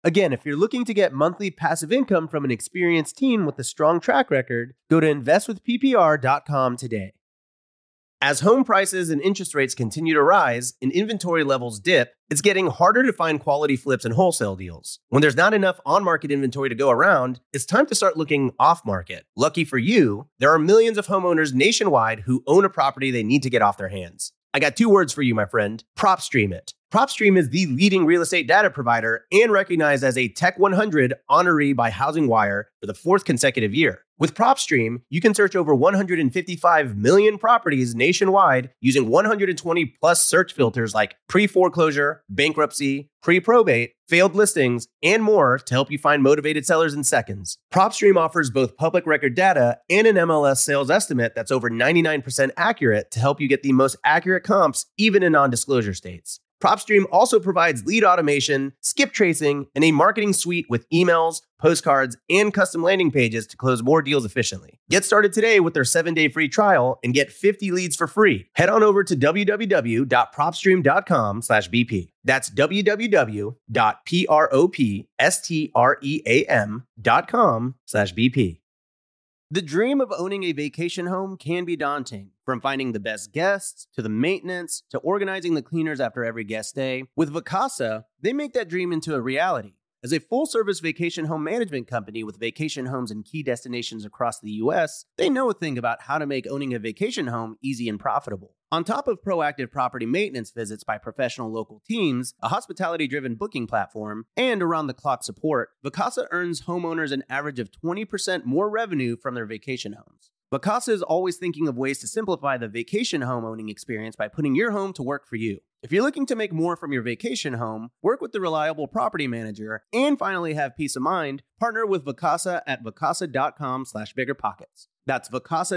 Again, if you're looking to get monthly passive income from an experienced team with a strong track record, go to investwithppr.com today. As home prices and interest rates continue to rise and inventory levels dip, it's getting harder to find quality flips and wholesale deals. When there's not enough on-market inventory to go around, it's time to start looking off-market. Lucky for you, there are millions of homeowners nationwide who own a property they need to get off their hands. I got 2 words for you, my friend. PropStream it. PropStream is the leading real estate data provider and recognized as a Tech 100 honoree by Housing Wire for the 4th consecutive year. With PropStream, you can search over 155 million properties nationwide using 120 plus search filters like pre-foreclosure, bankruptcy, pre-probate, failed listings, and more to help you find motivated sellers in seconds. PropStream offers both public record data and an MLS sales estimate that's over 99% accurate to help you get the most accurate comps even in non-disclosure states. PropStream also provides lead automation, skip tracing, and a marketing suite with emails, postcards, and custom landing pages to close more deals efficiently. Get started today with their 7-day free trial and get 50 leads for free. Head on over to www.propstream.com/BP. That's www.propstream.com/BP. The dream of owning a vacation home can be daunting. From finding the best guests, to the maintenance, to organizing the cleaners after every guest stay, with Vacasa, they make that dream into a reality. As a full-service vacation home management company with vacation homes in key destinations across the U.S., they know a thing about how to make owning a vacation home easy and profitable. On top of proactive property maintenance visits by professional local teams, a hospitality-driven booking platform, and around-the-clock support, Vacasa earns homeowners an average of 20% more revenue from their vacation homes. Vacasa is always thinking of ways to simplify the vacation home owning experience by putting your home to work for you. If you're looking to make more from your vacation home, work with the reliable property manager, and finally have peace of mind, partner with Vacasa at vacasa.com/biggerpockets. That's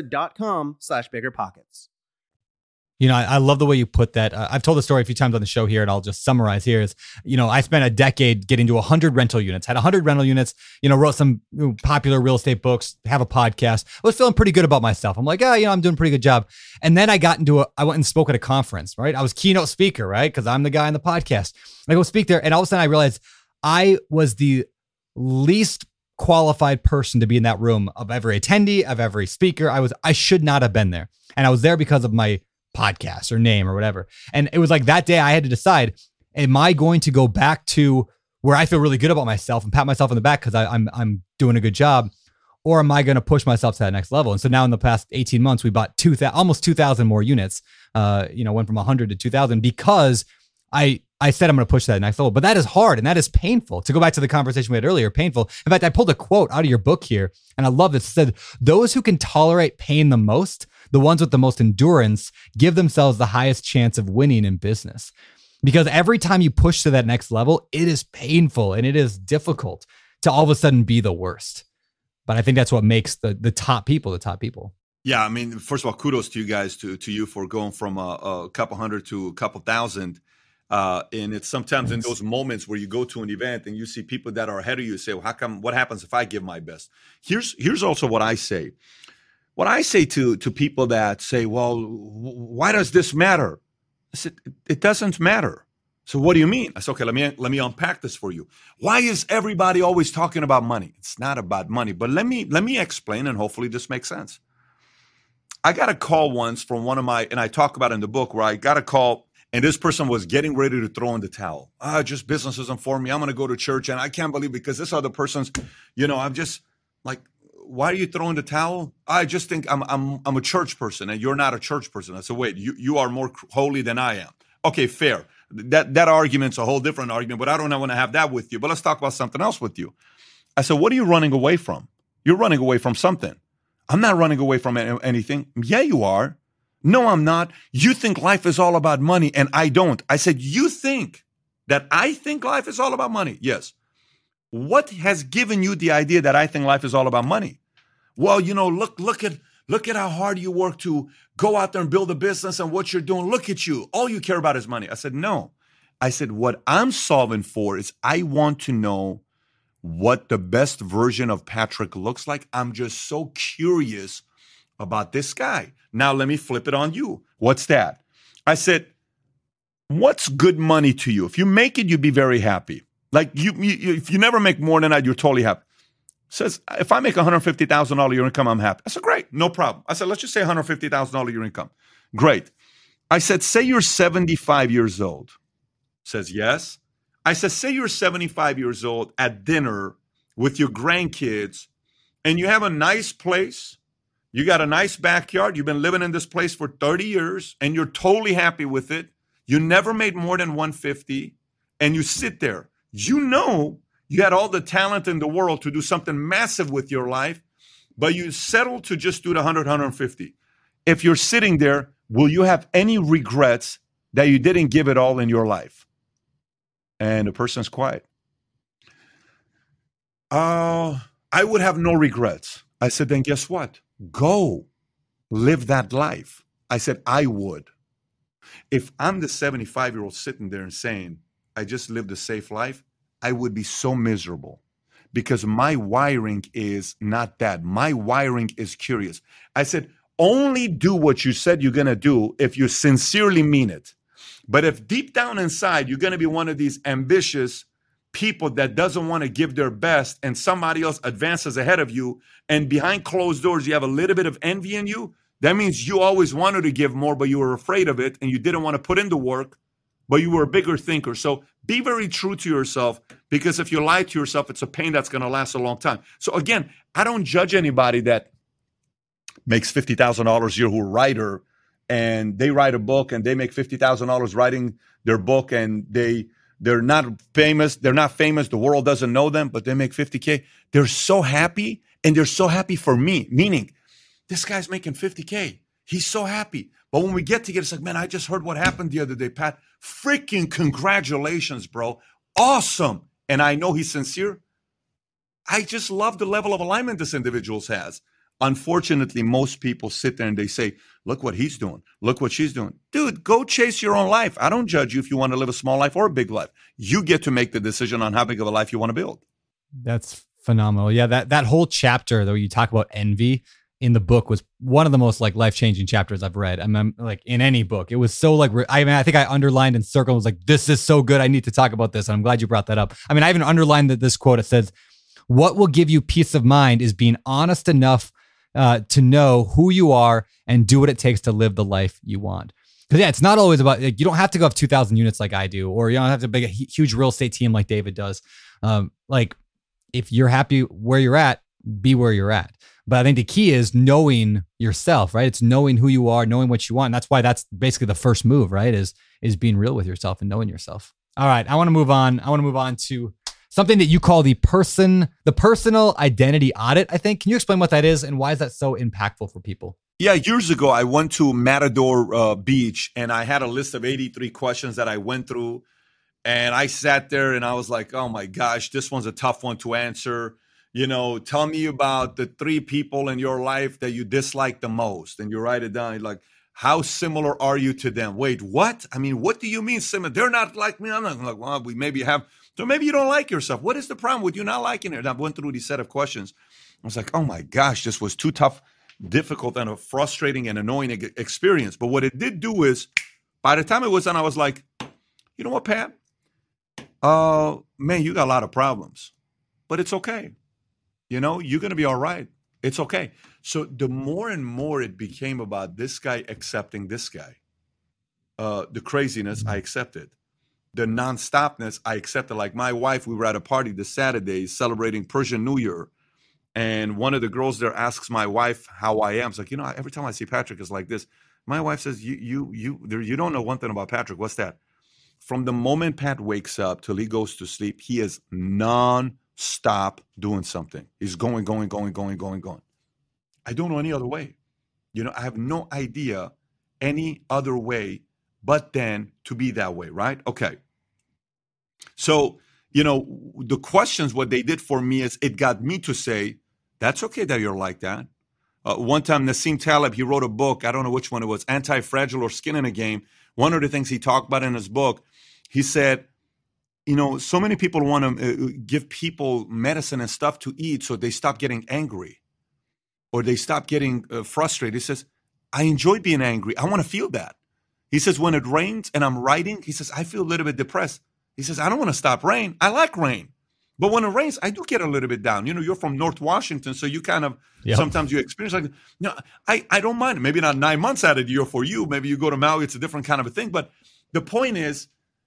vacasa.com/biggerpockets. You know, I love the way you put that. I've told the story a few times on the show here, and I'll just summarize here is, you know, I spent a decade getting to 100 rental units, had 100 rental units, you know, wrote some popular real estate books, have a podcast. I was feeling pretty good about myself. I'm like, you know, I'm doing a pretty good job. And then I went and spoke at a conference, right? I was keynote speaker, right? Because I'm the guy on the podcast. I go speak there, and all of a sudden I realized I was the least qualified person to be in that room of every attendee, of every speaker. I should not have been there. And I was there because of my podcast or name or whatever. And it was like that day I had to decide, am I going to go back to where I feel really good about myself and pat myself on the back because I'm doing a good job, or am I going to push myself to that next level? And so now in the past 18 months, we bought almost 2,000 more units, went from 100 to 2,000 because I said I'm going to push that next level. But that is hard and that is painful. To go back to the conversation we had earlier, painful. In fact, I pulled a quote out of your book here, and I love this. It said, those who can tolerate pain the most, the ones with the most endurance, give themselves the highest chance of winning in business. Because every time you push to that next level, it is painful and it is difficult to all of a sudden be the worst. But I think that's what makes the top people the top people. Yeah, I mean, first of all, kudos to you guys, to you for going from a couple hundred to a couple thousand. And it's sometimes in those moments where you go to an event and you see people that are ahead of you say, well, how come, what happens if I give my best? Here's also what I say. What I say to people that say, well, why does this matter? I said, it doesn't matter. So what do you mean? I said, okay, let me unpack this for you. Why is everybody always talking about money? It's not about money, but let me explain, and hopefully this makes sense. I got a call once from one of my, and I talk about it in the book, where I got a call and this person was getting ready to throw in the towel. Just business isn't for me. I'm going to go to church, and I can't believe because this other person's, I'm just like, why are you throwing the towel? I just think I'm a church person and you're not a church person. I said, wait, you are more holy than I am. Okay, fair. That argument's a whole different argument, but I don't want to have that with you. But let's talk about something else with you. I said, what are you running away from? You're running away from something. I'm not running away from anything. Yeah, you are. No, I'm not. You think life is all about money and I don't. I said, you think that I think life is all about money? Yes. What has given you the idea that I think life is all about money? Well, look at how hard you work to go out there and build a business and what you're doing. Look at you. All you care about is money. I said, no. I said, what I'm solving for is I want to know what the best version of Patrick looks like. I'm just so curious about this guy. Now let me flip it on you. What's that? I said, what's good money to you? If you make it, you'd be very happy. Like if you never make more than that, you're totally happy. Says, if I make $150,000 year income, I'm happy. I said, great, no problem. I said, let's just say $150,000 year income. Great. I said, say you're 75 years old. Says, yes. I said, say you're 75 years old at dinner with your grandkids and you have a nice place. You got a nice backyard. You've been living in this place for 30 years and you're totally happy with it. You never made more than 150 and you sit there. You know you had all the talent in the world to do something massive with your life, but you settled to just do the 100, 150. If you're sitting there, will you have any regrets that you didn't give it all in your life? And the person's quiet. I would have no regrets. I said, then guess what? Go live that life. I said, I would. If I'm the 75-year-old sitting there and saying, I just lived a safe life, I would be so miserable because my wiring is not that. My wiring is curious. I said, only do what you said you're going to do if you sincerely mean it. But if deep down inside, you're going to be one of these ambitious people that doesn't want to give their best and somebody else advances ahead of you and behind closed doors, you have a little bit of envy in you, that means you always wanted to give more, but you were afraid of it and you didn't want to put in the work, but you were a bigger thinker. So be very true to yourself because if you lie to yourself, it's a pain that's going to last a long time. So again, I don't judge anybody that makes $50,000 a year who are a writer and they write a book and they make $50,000 writing their book and they're not famous. They're not famous. The world doesn't know them, but they make $50K. They're so happy and they're so happy for me, meaning this guy's making $50K. He's so happy. But when we get together, it's like, man, I just heard what happened the other day, Pat. Freaking congratulations, bro. Awesome. And I know he's sincere. I just love the level of alignment this individual has. Unfortunately, most people sit there and they say, look what he's doing. Look what she's doing. Dude, go chase your own life. I don't judge you if you want to live a small life or a big life. You get to make the decision on how big of a life you want to build. That's phenomenal. Yeah, that whole chapter, though, you talk about envy in the book was one of the most like life-changing chapters I've read. I mean, like in any book, it was so like, I think I underlined and circled, was like, this is so good. I need to talk about this. And I'm glad you brought that up. I mean, I even underlined this quote. It says, what will give you peace of mind is being honest enough to know who you are and do what it takes to live the life you want. Because yeah, it's not always about, like, you don't have to go up 2,000 units like I do, or you don't have to be a huge real estate team like David does. Like if you're happy where you're at, be where you're at. But I think the key is knowing yourself, right? It's knowing who you are, knowing what you want. And that's why that's basically the first move, right? Is being real with yourself and knowing yourself. All right, I want to move on. I want to move on to something that you call the personal identity audit, I think. Can you explain what that is and why is that so impactful for people? Yeah, years ago, I went to Matador Beach and I had a list of 83 questions that I went through. And I sat there and I was like, oh my gosh, this one's a tough one to answer. You know, tell me about the 3 people in your life that you dislike the most. And you write it down. You're like, how similar are you to them? Wait, what? I mean, what do you mean similar? They're not like me. I'm not like, well, we maybe have. So maybe you don't like yourself. What is the problem with you not liking it? And I went through these set of questions. I was like, oh my gosh, this was too tough, difficult, and a frustrating and annoying experience. But what it did do is, by the time it was done, I was like, you know what, Pat? Man, you got a lot of problems, but it's okay. You know, you're going to be all right. It's okay. So the more and more it became about this guy accepting this guy, the craziness, I accepted. The nonstopness, I accepted. Like my wife, we were at a party this Saturday celebrating Persian New Year. And one of the girls there asks my wife how I am. It's like, you know, every time I see Patrick, it's like this. My wife says, you don't know one thing about Patrick. What's that? From the moment Pat wakes up till he goes to sleep, he is non-stop doing something. He's going. I don't know any other way. You know, I have no idea any other way but then to be that way, right? Okay. So, you know, the questions, what they did for me is it got me to say, that's okay that you're like that. One time, Nassim Taleb, he wrote a book. I don't know which one it was, Anti-Fragile or Skin in a Game. One of the things he talked about in his book, he said, you know, so many people want to give people medicine and stuff to eat so they stop getting angry or they stop getting frustrated. He says, I enjoy being angry. I want to feel that. He says, when it rains and I'm writing, he says, I feel a little bit depressed. He says, I don't want to stop rain. I like rain. But when it rains, I do get a little bit down. You're from North Washington, so you kind of, sometimes you experience like, I don't mind it. Maybe not 9 months out of the year for you. Maybe you go to Maui, it's a different kind of a thing. But the point is,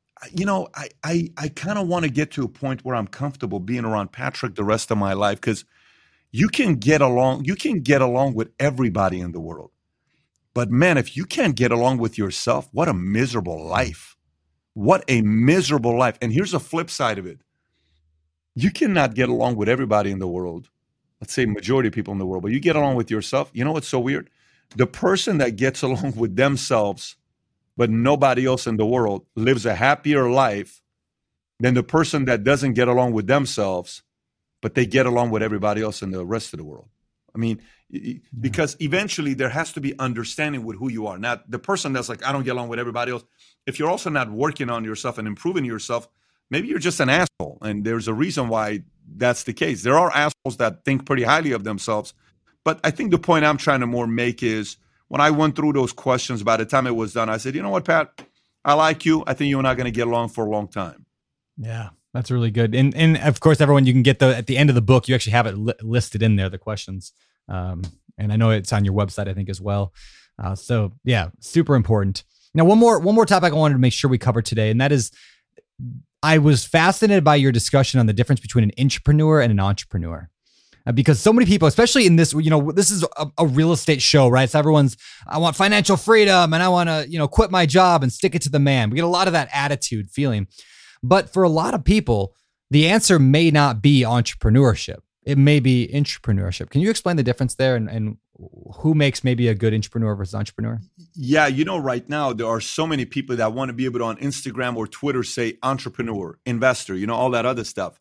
I kind of want to get to a point where I'm comfortable being around Patrick the rest of my life, because you can get along with everybody in the world. But man, if you can't get along with yourself, what a miserable life. What a miserable life. And here's the flip side of it. You cannot get along with everybody in the world. Let's say majority of people in the world, but you get along with yourself. You know what's so weird? The person that gets along with themselves, but nobody else in the world, lives a happier life than the person that doesn't get along with themselves, but they get along with everybody else in the rest of the world. I mean, because eventually there has to be understanding with who you are. Now, the person that's like, I don't get along with everybody else. If you're also not working on yourself and improving yourself, maybe you're just an asshole. And there's a reason why that's the case. There are assholes that think pretty highly of themselves. But I think the point I'm trying to more make is, when I went through those questions, by the time it was done, I said, you know what, Pat? I like you. I think you and I are going to get along for a long time. Yeah, that's really good. And of course, everyone, you can get at the end of the book, you actually have it listed in there, the questions. And I know it's on your website, I think, as well. So yeah, super important. Now, one more topic I wanted to make sure we cover today, and that is, I was fascinated by your discussion on the difference between an entrepreneur and an entrepreneur. Because so many people, especially in this, this is a real estate show, right? So everyone's, I want financial freedom and I want to, quit my job and stick it to the man. We get a lot of that attitude feeling. But for a lot of people, the answer may not be entrepreneurship. It may be entrepreneurship. Can you explain the difference there and who makes maybe a good entrepreneur versus entrepreneur? Yeah, right now there are so many people that want to be able to on Instagram or Twitter say entrepreneur, investor, all that other stuff.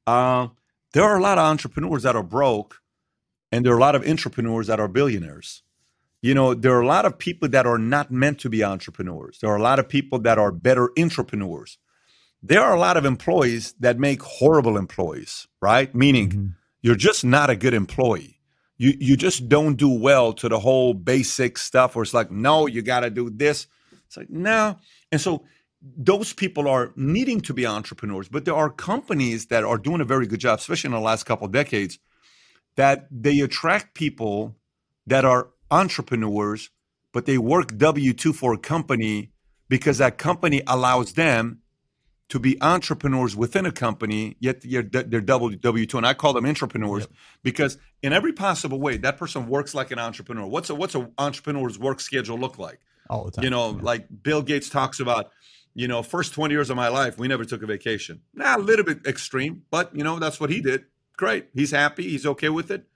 There are a lot of entrepreneurs that are broke, and there are a lot of entrepreneurs that are billionaires. There are a lot of people that are not meant to be entrepreneurs. There are a lot of people that are better entrepreneurs. There are a lot of employees that make horrible employees, right? Meaning you're just not a good employee. You just don't do well to the whole basic stuff where it's like, no, you got to do this. It's like, no. And so those people are needing to be entrepreneurs, but there are companies that are doing a very good job, especially in the last couple of decades, that they attract people that are entrepreneurs, but they work W-2 for a company because that company allows them to be entrepreneurs within a company, yet they're W-2. And I call them entrepreneurs because in every possible way, that person works like an entrepreneur. What's an entrepreneur's work schedule look like? All the time. Like Bill Gates talks about, first 20 years of my life, we never took a vacation. A little bit extreme, but, that's what he did. Great. He's happy. He's okay with it.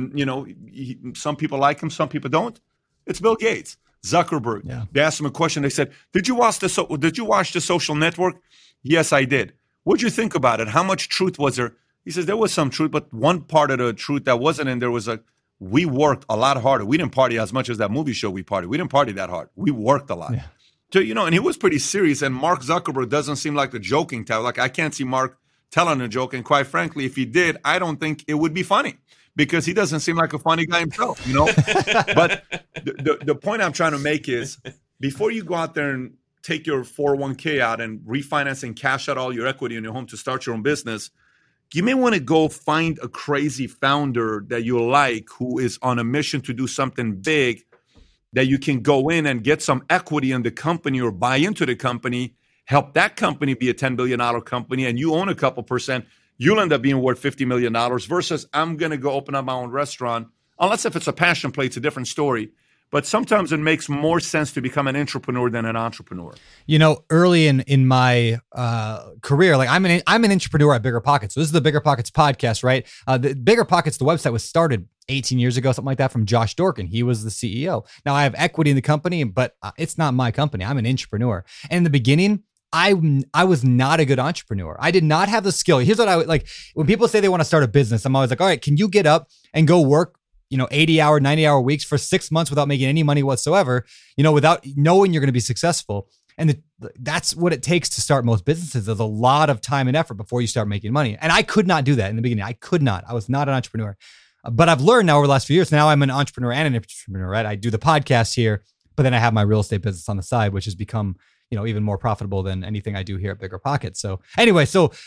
Some people like him. Some people don't. It's Bill Gates. Zuckerberg. Yeah. They asked him a question. They said, did you watch the Social Network? Yes, I did. What'd you think about it? How much truth was there? He says, there was some truth, but one part of the truth that wasn't in there was we worked a lot harder. We didn't party as much as that movie show we partied. We didn't party that hard. We worked a lot. Yeah. So, and he was pretty serious. And Mark Zuckerberg doesn't seem like the joking type. Like, I can't see Mark telling a joke. And quite frankly, if he did, I don't think it would be funny because he doesn't seem like a funny guy himself, But the point I'm trying to make is before you go out there and take your 401k out and refinance and cash out all your equity in your home to start your own business, you may want to go find a crazy founder that you like who is on a mission to do something big that you can go in and get some equity in the company or buy into the company, help that company be a $10 billion company, and you own a couple percent, you'll end up being worth $50 million versus I'm going to go open up my own restaurant. Unless if it's a passion play, it's a different story. But sometimes it makes more sense to become an entrepreneur than an entrepreneur. Early in my career, like I'm an entrepreneur at Bigger Pockets. So this is the Bigger Pockets podcast, right? The Bigger Pockets, the website was started 18 years ago, something like that, from Josh Dorkin. He was the CEO. Now I have equity in the company, but it's not my company. I'm an entrepreneur. And in the beginning, I was not a good entrepreneur. I did not have the skill. Here's what I would like. When people say they want to start a business, I'm always like, all right, can you get up and go work 80-hour, 90-hour weeks for 6 months without making any money whatsoever, without knowing you're going to be successful. And that's what it takes to start most businesses. There's a lot of time and effort before you start making money. And I could not do that in the beginning. I could not. I was not an entrepreneur. But I've learned now over the last few years, now I'm an entrepreneur and an entrepreneur, right? I do the podcast here, But then I have my real estate business on the side, which has become, even more profitable than anything I do here at Bigger Pockets. So anyway,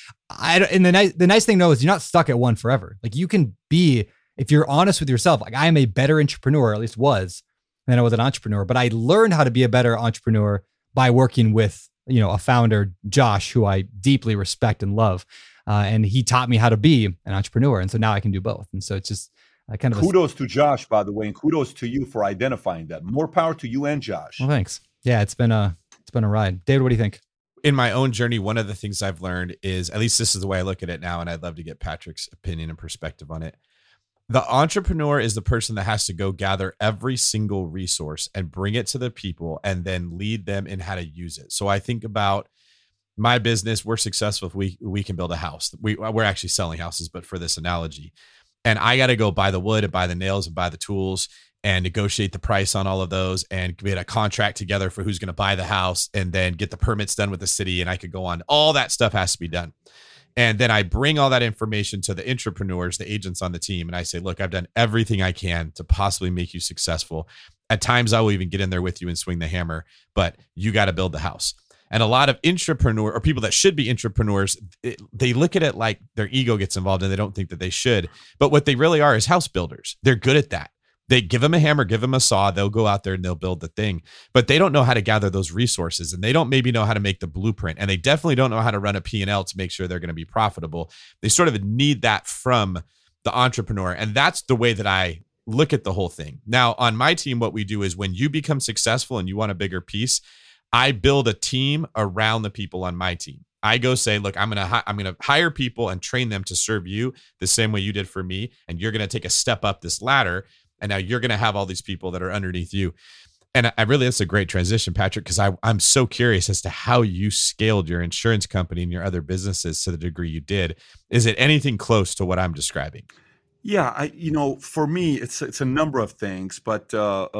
the nice thing though is you're not stuck at one forever. Like you can be, if you're honest with yourself, like I am a better entrepreneur, or at least was, than I was an entrepreneur. But I learned how to be a better entrepreneur by working with, a founder, Josh, who I deeply respect and love. And he taught me how to be an entrepreneur. And so now I can do both. And so it's just kind of kudos to Josh, by the way, and kudos to you for identifying that. More power to you and Josh. Well, thanks. Yeah, it's been a ride. David, what do you think? In my own journey, one of the things I've learned is, at least this is the way I look at it now, and I'd love to get Patrick's opinion and perspective on it. The entrepreneur is the person that has to go gather every single resource and bring it to the people and then lead them in how to use it. So I think about my business. We're successful if we can build a house. We're actually selling houses, but for this analogy. And I got to go buy the wood and buy the nails and buy the tools and negotiate the price on all of those and get a contract together for who's going to buy the house and then get the permits done with the city. And I could go on. All that stuff has to be done. And then I bring all that information to the entrepreneurs, the agents on the team. And I say, look, I've done everything I can to possibly make you successful. At times I will even get in there with you and swing the hammer, but you got to build the house. And a lot of entrepreneurs or people that should be entrepreneurs, they look at it like their ego gets involved and they don't think that they should. But what they really are is house builders. They're good at that. They give them a hammer, give them a saw, they'll go out there and they'll build the thing. But they don't know how to gather those resources, and they don't maybe know how to make the blueprint, and they definitely don't know how to run a P&L to make sure they're going to be profitable. They sort of need that from the entrepreneur. And that's the way that I look at the whole thing. Now, on my team, what we do is when you become successful and you want a bigger piece, I build a team around the people on my team. I go say, look, I'm going to hire people and train them to serve you the same way you did for me. And you're going to take a step up this ladder. And now you're going to have all these people that are underneath you. And that's a great transition, Patrick, because I'm so curious as to how you scaled your insurance company and your other businesses to the degree you did. Is it anything close to what I'm describing? Yeah, for me, it's a number of things, but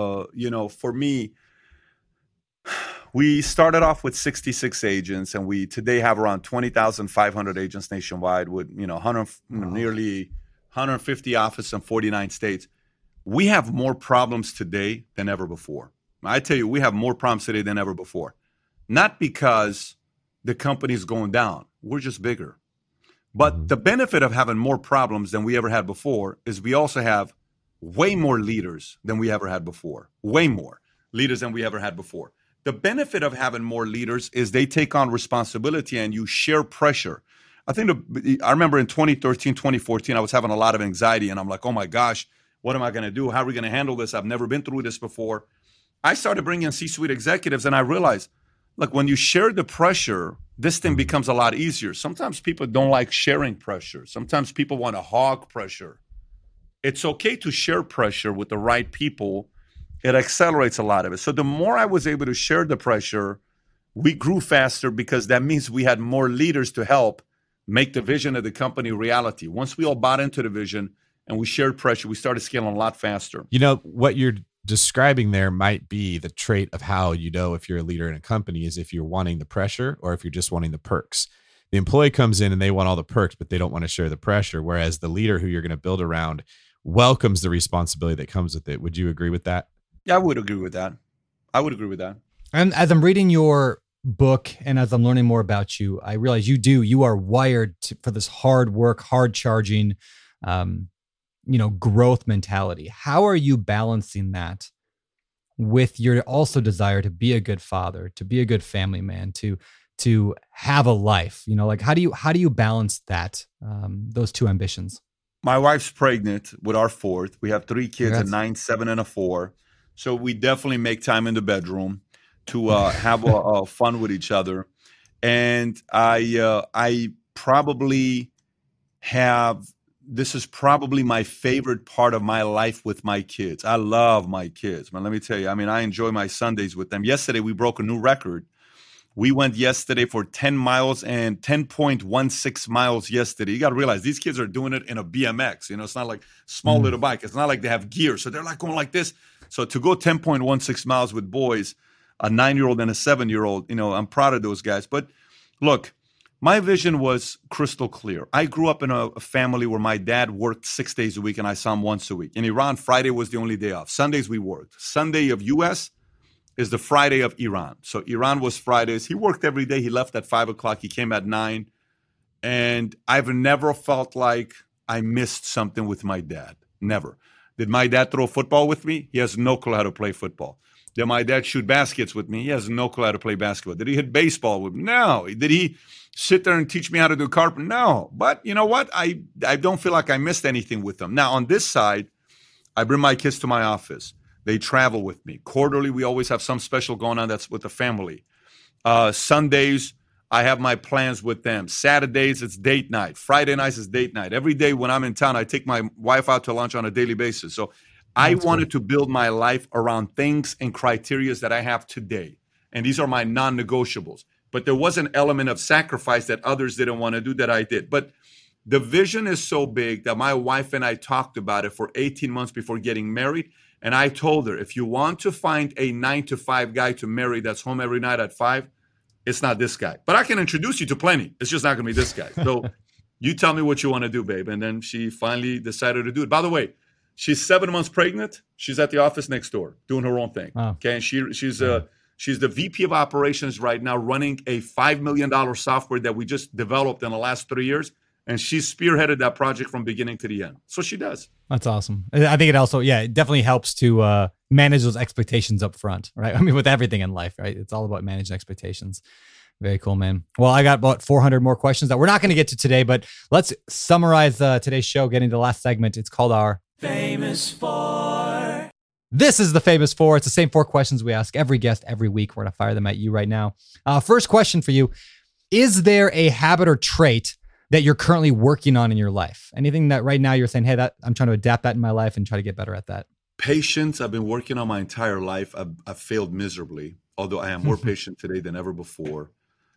for me, we started off with 66 agents, and we today have around 20,500 agents nationwide with nearly 150 offices in 49 states. We have more problems today than ever before. I tell you, we have more problems today than ever before. Not because the company's going down. We're just bigger. But the benefit of having more problems than we ever had before is we also have way more leaders than we ever had before. Way more leaders than we ever had before. The benefit of having more leaders is they take on responsibility and you share pressure. I remember in 2013, 2014, I was having a lot of anxiety and I'm like, oh my gosh, what am I going to do? How are we going to handle this? I've never been through this before. I started bringing in C-suite executives and I realized, look, when you share the pressure, this thing becomes a lot easier. Sometimes people don't like sharing pressure. Sometimes people want to hog pressure. It's okay to share pressure with the right people. It accelerates a lot of it. So the more I was able to share the pressure, we grew faster because that means we had more leaders to help make the vision of the company reality. Once we all bought into the vision, and we shared pressure, we started scaling a lot faster. What you're describing there might be the trait of how if you're a leader in a company is if you're wanting the pressure or if you're just wanting the perks. The employee comes in and they want all the perks, but they don't want to share the pressure. Whereas the leader who you're going to build around welcomes the responsibility that comes with it. Would you agree with that? Yeah, I would agree with that. And as I'm reading your book and as I'm learning more about you, I realize you are wired for this hard work, hard charging, growth mentality. How are you balancing that with your also desire to be a good father, to be a good family man, to have a life? How do you balance that, those two ambitions? My wife's pregnant with our fourth. We have 3 kids, Congrats. a 9, 7, and a 4. So we definitely make time in the bedroom to have fun with each other. And I probably have. This is probably my favorite part of my life with my kids. I love my kids, man. Let me tell you, I enjoy my Sundays with them. Yesterday, we broke a new record. We went yesterday for 10 miles and 10.16 miles yesterday. You got to realize these kids are doing it in a BMX. It's not like small little bike. It's not like they have gear. So they're like going like this. So to go 10.16 miles with boys, a 9-year-old and a 7-year-old, I'm proud of those guys. But look, my vision was crystal clear. I grew up in a family where my dad worked 6 days a week and I saw him once a week. In Iran, Friday was the only day off. Sundays we worked. Sunday of US, is the Friday of Iran. So Iran was Fridays. He worked every day. He left at 5 o'clock. He came at 9. And I've never felt like I missed something with my dad. Never. Did my dad throw football with me? He has no clue how to play football. Did my dad shoot baskets with me? He has no clue how to play basketball. Did he hit baseball with me? No. Did he sit there and teach me how to do carpentry? No. But you know what? I don't feel like I missed anything with them. Now, on this side, I bring my kids to my office. They travel with me. Quarterly, we always have some special going on that's with the family. Sundays, I have my plans with them. Saturdays, it's date night. Friday nights is date night. Every day when I'm in town, I take my wife out to lunch on a daily basis. So I wanted to build my life around things and criteria that I have today. And these are my non-negotiables. But there was an element of sacrifice that others didn't want to do that I did. But the vision is so big that my wife and I talked about it for 18 months before getting married. And I told her, if you want to find a 9-to-5 guy to marry that's home every night at 5, it's not this guy. But I can introduce you to plenty. It's just not going to be this guy. So you tell me what you want to do, babe. And then she finally decided to do it. By the way, she's 7 months pregnant. She's at the office next door doing her own thing. Wow. Okay, and she's the VP of operations right now, running a $5 million software that we just developed in the last 3 years. And she spearheaded that project from beginning to the end. So she does. That's awesome. I think it also, it definitely helps to manage those expectations up front, right? I mean, with everything in life, right? It's all about managing expectations. Very cool, man. Well, I got about 400 more questions that we're not going to get to today, but let's summarize today's show, getting to the last segment. It's called our Famous Four. This is the Famous Four. It's the same 4 questions we ask every guest every week. We're going to fire them at you right now. First question for you. Is there a habit or trait that you're currently working on in your life? Anything that right now you're saying, hey, that I'm trying to adapt that in my life and try to get better at that? Patience. I've been working on my entire life. I've failed miserably, although I am more patient today than ever before.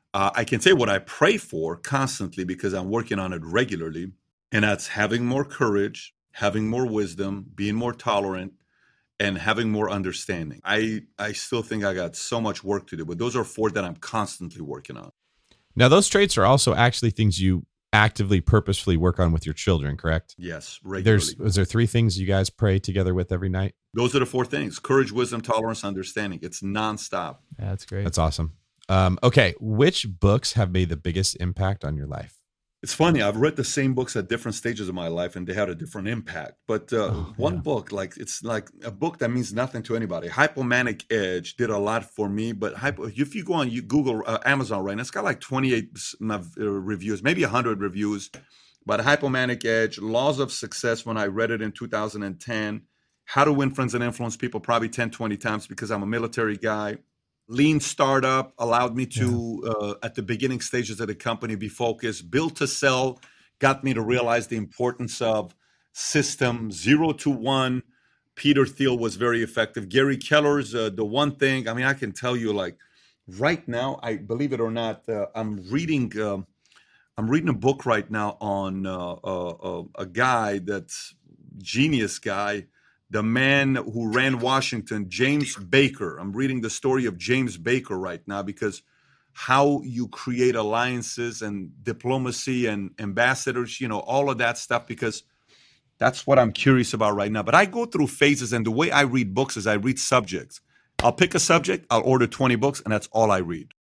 I can say what I pray for constantly because I'm working on it regularly, and that's having more courage, having more wisdom, being more tolerant, and having more understanding. I still think I got so much work to do, but those are 4 that I'm constantly working on. Now, those traits are also actually things you actively, purposefully work on with your children, correct? Yes, regularly. Is there 3 things you guys pray together with every night? Those are the 4 things: courage, wisdom, tolerance, understanding. It's nonstop. Yeah, that's great. That's awesome. Okay, which books have made the biggest impact on your life? It's funny. I've read the same books at different stages of my life, and they had a different impact. But one book, it's like a book that means nothing to anybody. Hypomanic Edge did a lot for me. But if you go on Google, Amazon right now, it's got like 28 reviews, maybe 100 reviews. But Hypomanic Edge, Laws of Success, when I read it in 2010, How to Win Friends and Influence People probably 10, 20 times because I'm a military guy. Lean Startup allowed me to, at the beginning stages of the company, be focused. Build to Sell got me to realize the importance of system. 0 to 1, Peter Thiel was very effective. Gary Keller's The One Thing. I mean, I can tell you, like, right now, I believe it or not, I'm reading a book right now on a guy that's genius guy. The man who ran Washington, James Baker. I'm reading the story of James Baker right now because how you create alliances and diplomacy and ambassadors, all of that stuff, because that's what I'm curious about right now. But I go through phases, and the way I read books is I read subjects. I'll pick a subject, I'll order 20 books, and that's all I read.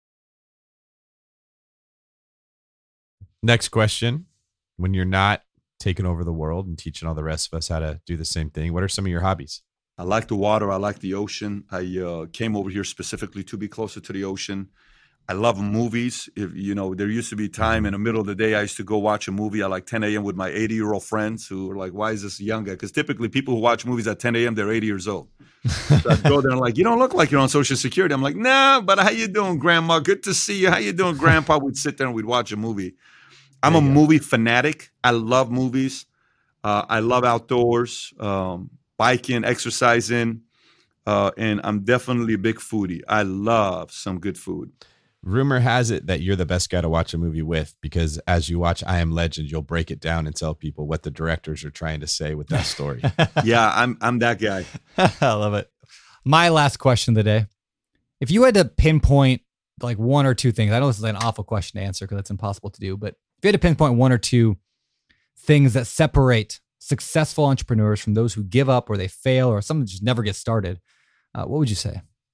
Next question. When you're not taking over the world and teaching all the rest of us how to do the same thing, what are some of your hobbies? I like the water. I like the ocean. I came over here specifically to be closer to the ocean. I love movies. There used to be time in the middle of the day I used to go watch a movie at like 10 a.m. with my 80-year-old friends who were like, why is this young guy? Because typically people who watch movies at 10 a.m., they're 80 years old. So I'd go there and like, you don't look like you're on Social Security. I'm like, nah, but how you doing, Grandma? Good to see you. How you doing, Grandpa? We'd sit there and we'd watch a movie. I'm a movie fanatic. I love movies. I love outdoors, biking, exercising, and I'm definitely a big foodie. I love some good food. Rumor has it that you're the best guy to watch a movie with because as you watch I Am Legend, you'll break it down and tell people what the directors are trying to say with that story. Yeah, I'm that guy. I love it. My last question of the day. If you had to pinpoint like 1 or 2 things, I know this is an awful question to answer because it's impossible to do, but if you had to pinpoint 1 or 2 things that separate successful entrepreneurs from those who give up or they fail or some just never get started, what would you say?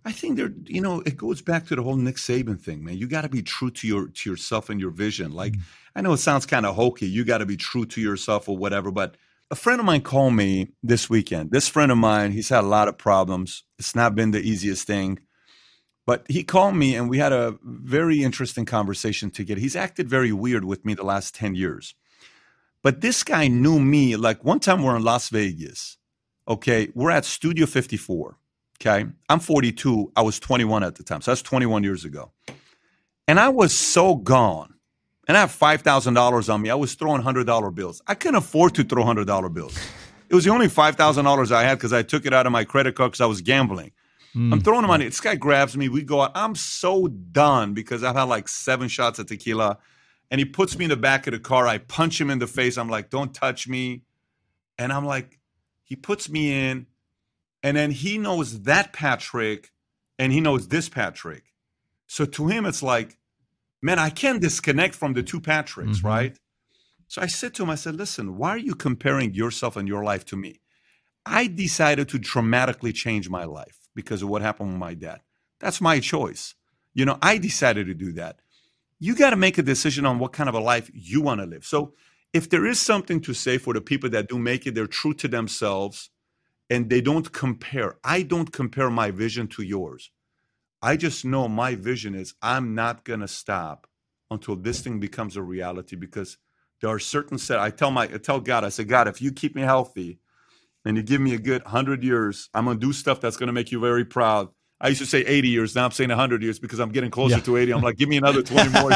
I think it goes back to the whole Nick Saban thing, man. You got to be true to yourself and your vision. Like, I know it sounds kind of hokey. You got to be true to yourself or whatever. But a friend of mine called me this weekend. This friend of mine, he's had a lot of problems. It's not been the easiest thing. But he called me and we had a very interesting conversation together. He's acted very weird with me the last 10 years. But this guy knew me. Like one time we're in Las Vegas. Okay, we're at Studio 54. Okay, I'm 42. I was 21 at the time. So that's 21 years ago. And I was so gone. And I have $5,000 on me. I was throwing $100 bills. I couldn't afford to throw $100 bills. It was the only $5,000 I had because I took it out of my credit card because I was gambling. I'm throwing them on it. This guy grabs me. We go out. I'm so done because I've had like 7 shots of tequila. And he puts me in the back of the car. I punch him in the face. I'm like, don't touch me. And I'm like, he puts me in. And then he knows that Patrick and he knows this Patrick. So to him, it's like, man, I can't disconnect from the two Patricks, right? So I said to him, I said, listen, why are you comparing yourself and your life to me? I decided to dramatically change my life because of what happened with my dad. That's my choice. I decided to do that. You got to make a decision on what kind of a life you want to live. So if there is something to say for the people that do make it, they're true to themselves and they don't compare. I don't compare my vision to yours. I just know my vision is I'm not going to stop until this thing becomes a reality because there are certain I tell God, I say, God, if you keep me healthy and you give me a good 100 years, I'm going to do stuff that's going to make you very proud. I used to say 80 years. Now I'm saying 100 years because I'm getting closer to 80. I'm like, give me another 20 more.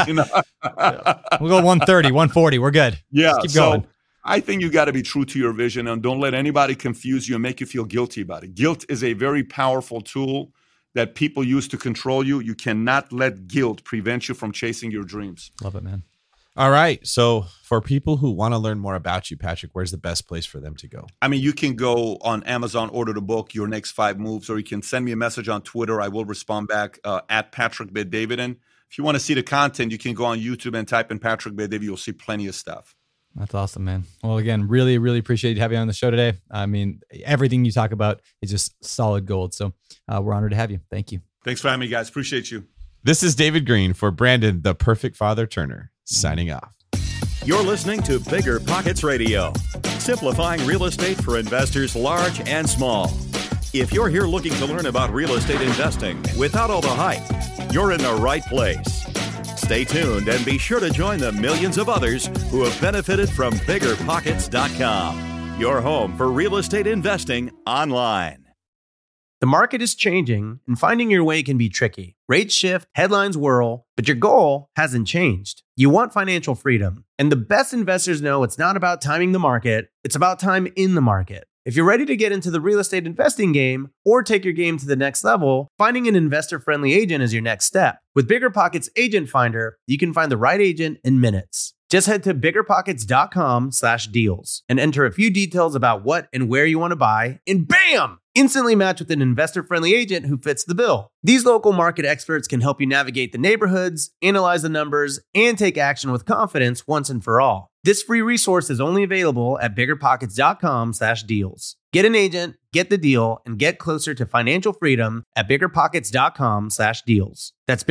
We'll go 130, 140. We're good. Yeah. Just keep going. I think you got to be true to your vision and don't let anybody confuse you and make you feel guilty about it. Guilt is a very powerful tool that people use to control you. You cannot let guilt prevent you from chasing your dreams. Love it, man. All right. So for people who want to learn more about you, Patrick, where's the best place for them to go? I mean, you can go on Amazon, order the book, Your Next 5 Moves, or you can send me a message on Twitter. I will respond back at Patrick Bet-David. If you want to see the content, you can go on YouTube and type in Patrick Bet-David. You'll see plenty of stuff. That's awesome, man. Well, again, really, really appreciate having you on the show today. I mean, everything you talk about is just solid gold. So we're honored to have you. Thank you. Thanks for having me, guys. Appreciate you. This is David Green for Brandon, the Perfect Father Turner, signing off. You're listening to Bigger Pockets Radio, simplifying real estate for investors large and small. If you're here looking to learn about real estate investing without all the hype, you're in the right place. Stay tuned and be sure to join the millions of others who have benefited from BiggerPockets.com, your home for real estate investing online. The market is changing, and finding your way can be tricky. Rates shift, headlines whirl, but your goal hasn't changed. You want financial freedom, and the best investors know it's not about timing the market, it's about time in the market. If you're ready to get into the real estate investing game or take your game to the next level, finding an investor-friendly agent is your next step. With BiggerPockets Agent Finder, you can find the right agent in minutes. Just head to biggerpockets.com/deals and enter a few details about what and where you want to buy, and bam! Instantly match with an investor-friendly agent who fits the bill. These local market experts can help you navigate the neighborhoods, analyze the numbers, and take action with confidence once and for all. This free resource is only available at biggerpockets.com/deals. Get an agent, get the deal, and get closer to financial freedom at biggerpockets.com/deals. That's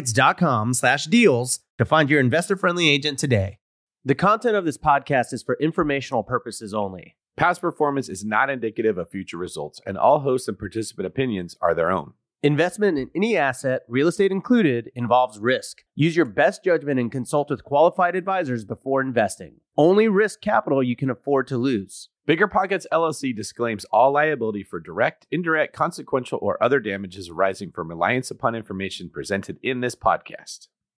biggerpockets.com/deals to find your investor-friendly agent today. The content of this podcast is for informational purposes only. Past performance is not indicative of future results, and all hosts and participant opinions are their own. Investment in any asset, real estate included, involves risk. Use your best judgment and consult with qualified advisors before investing. Only risk capital you can afford to lose. Bigger Pockets LLC disclaims all liability for direct, indirect, consequential, or other damages arising from reliance upon information presented in this podcast.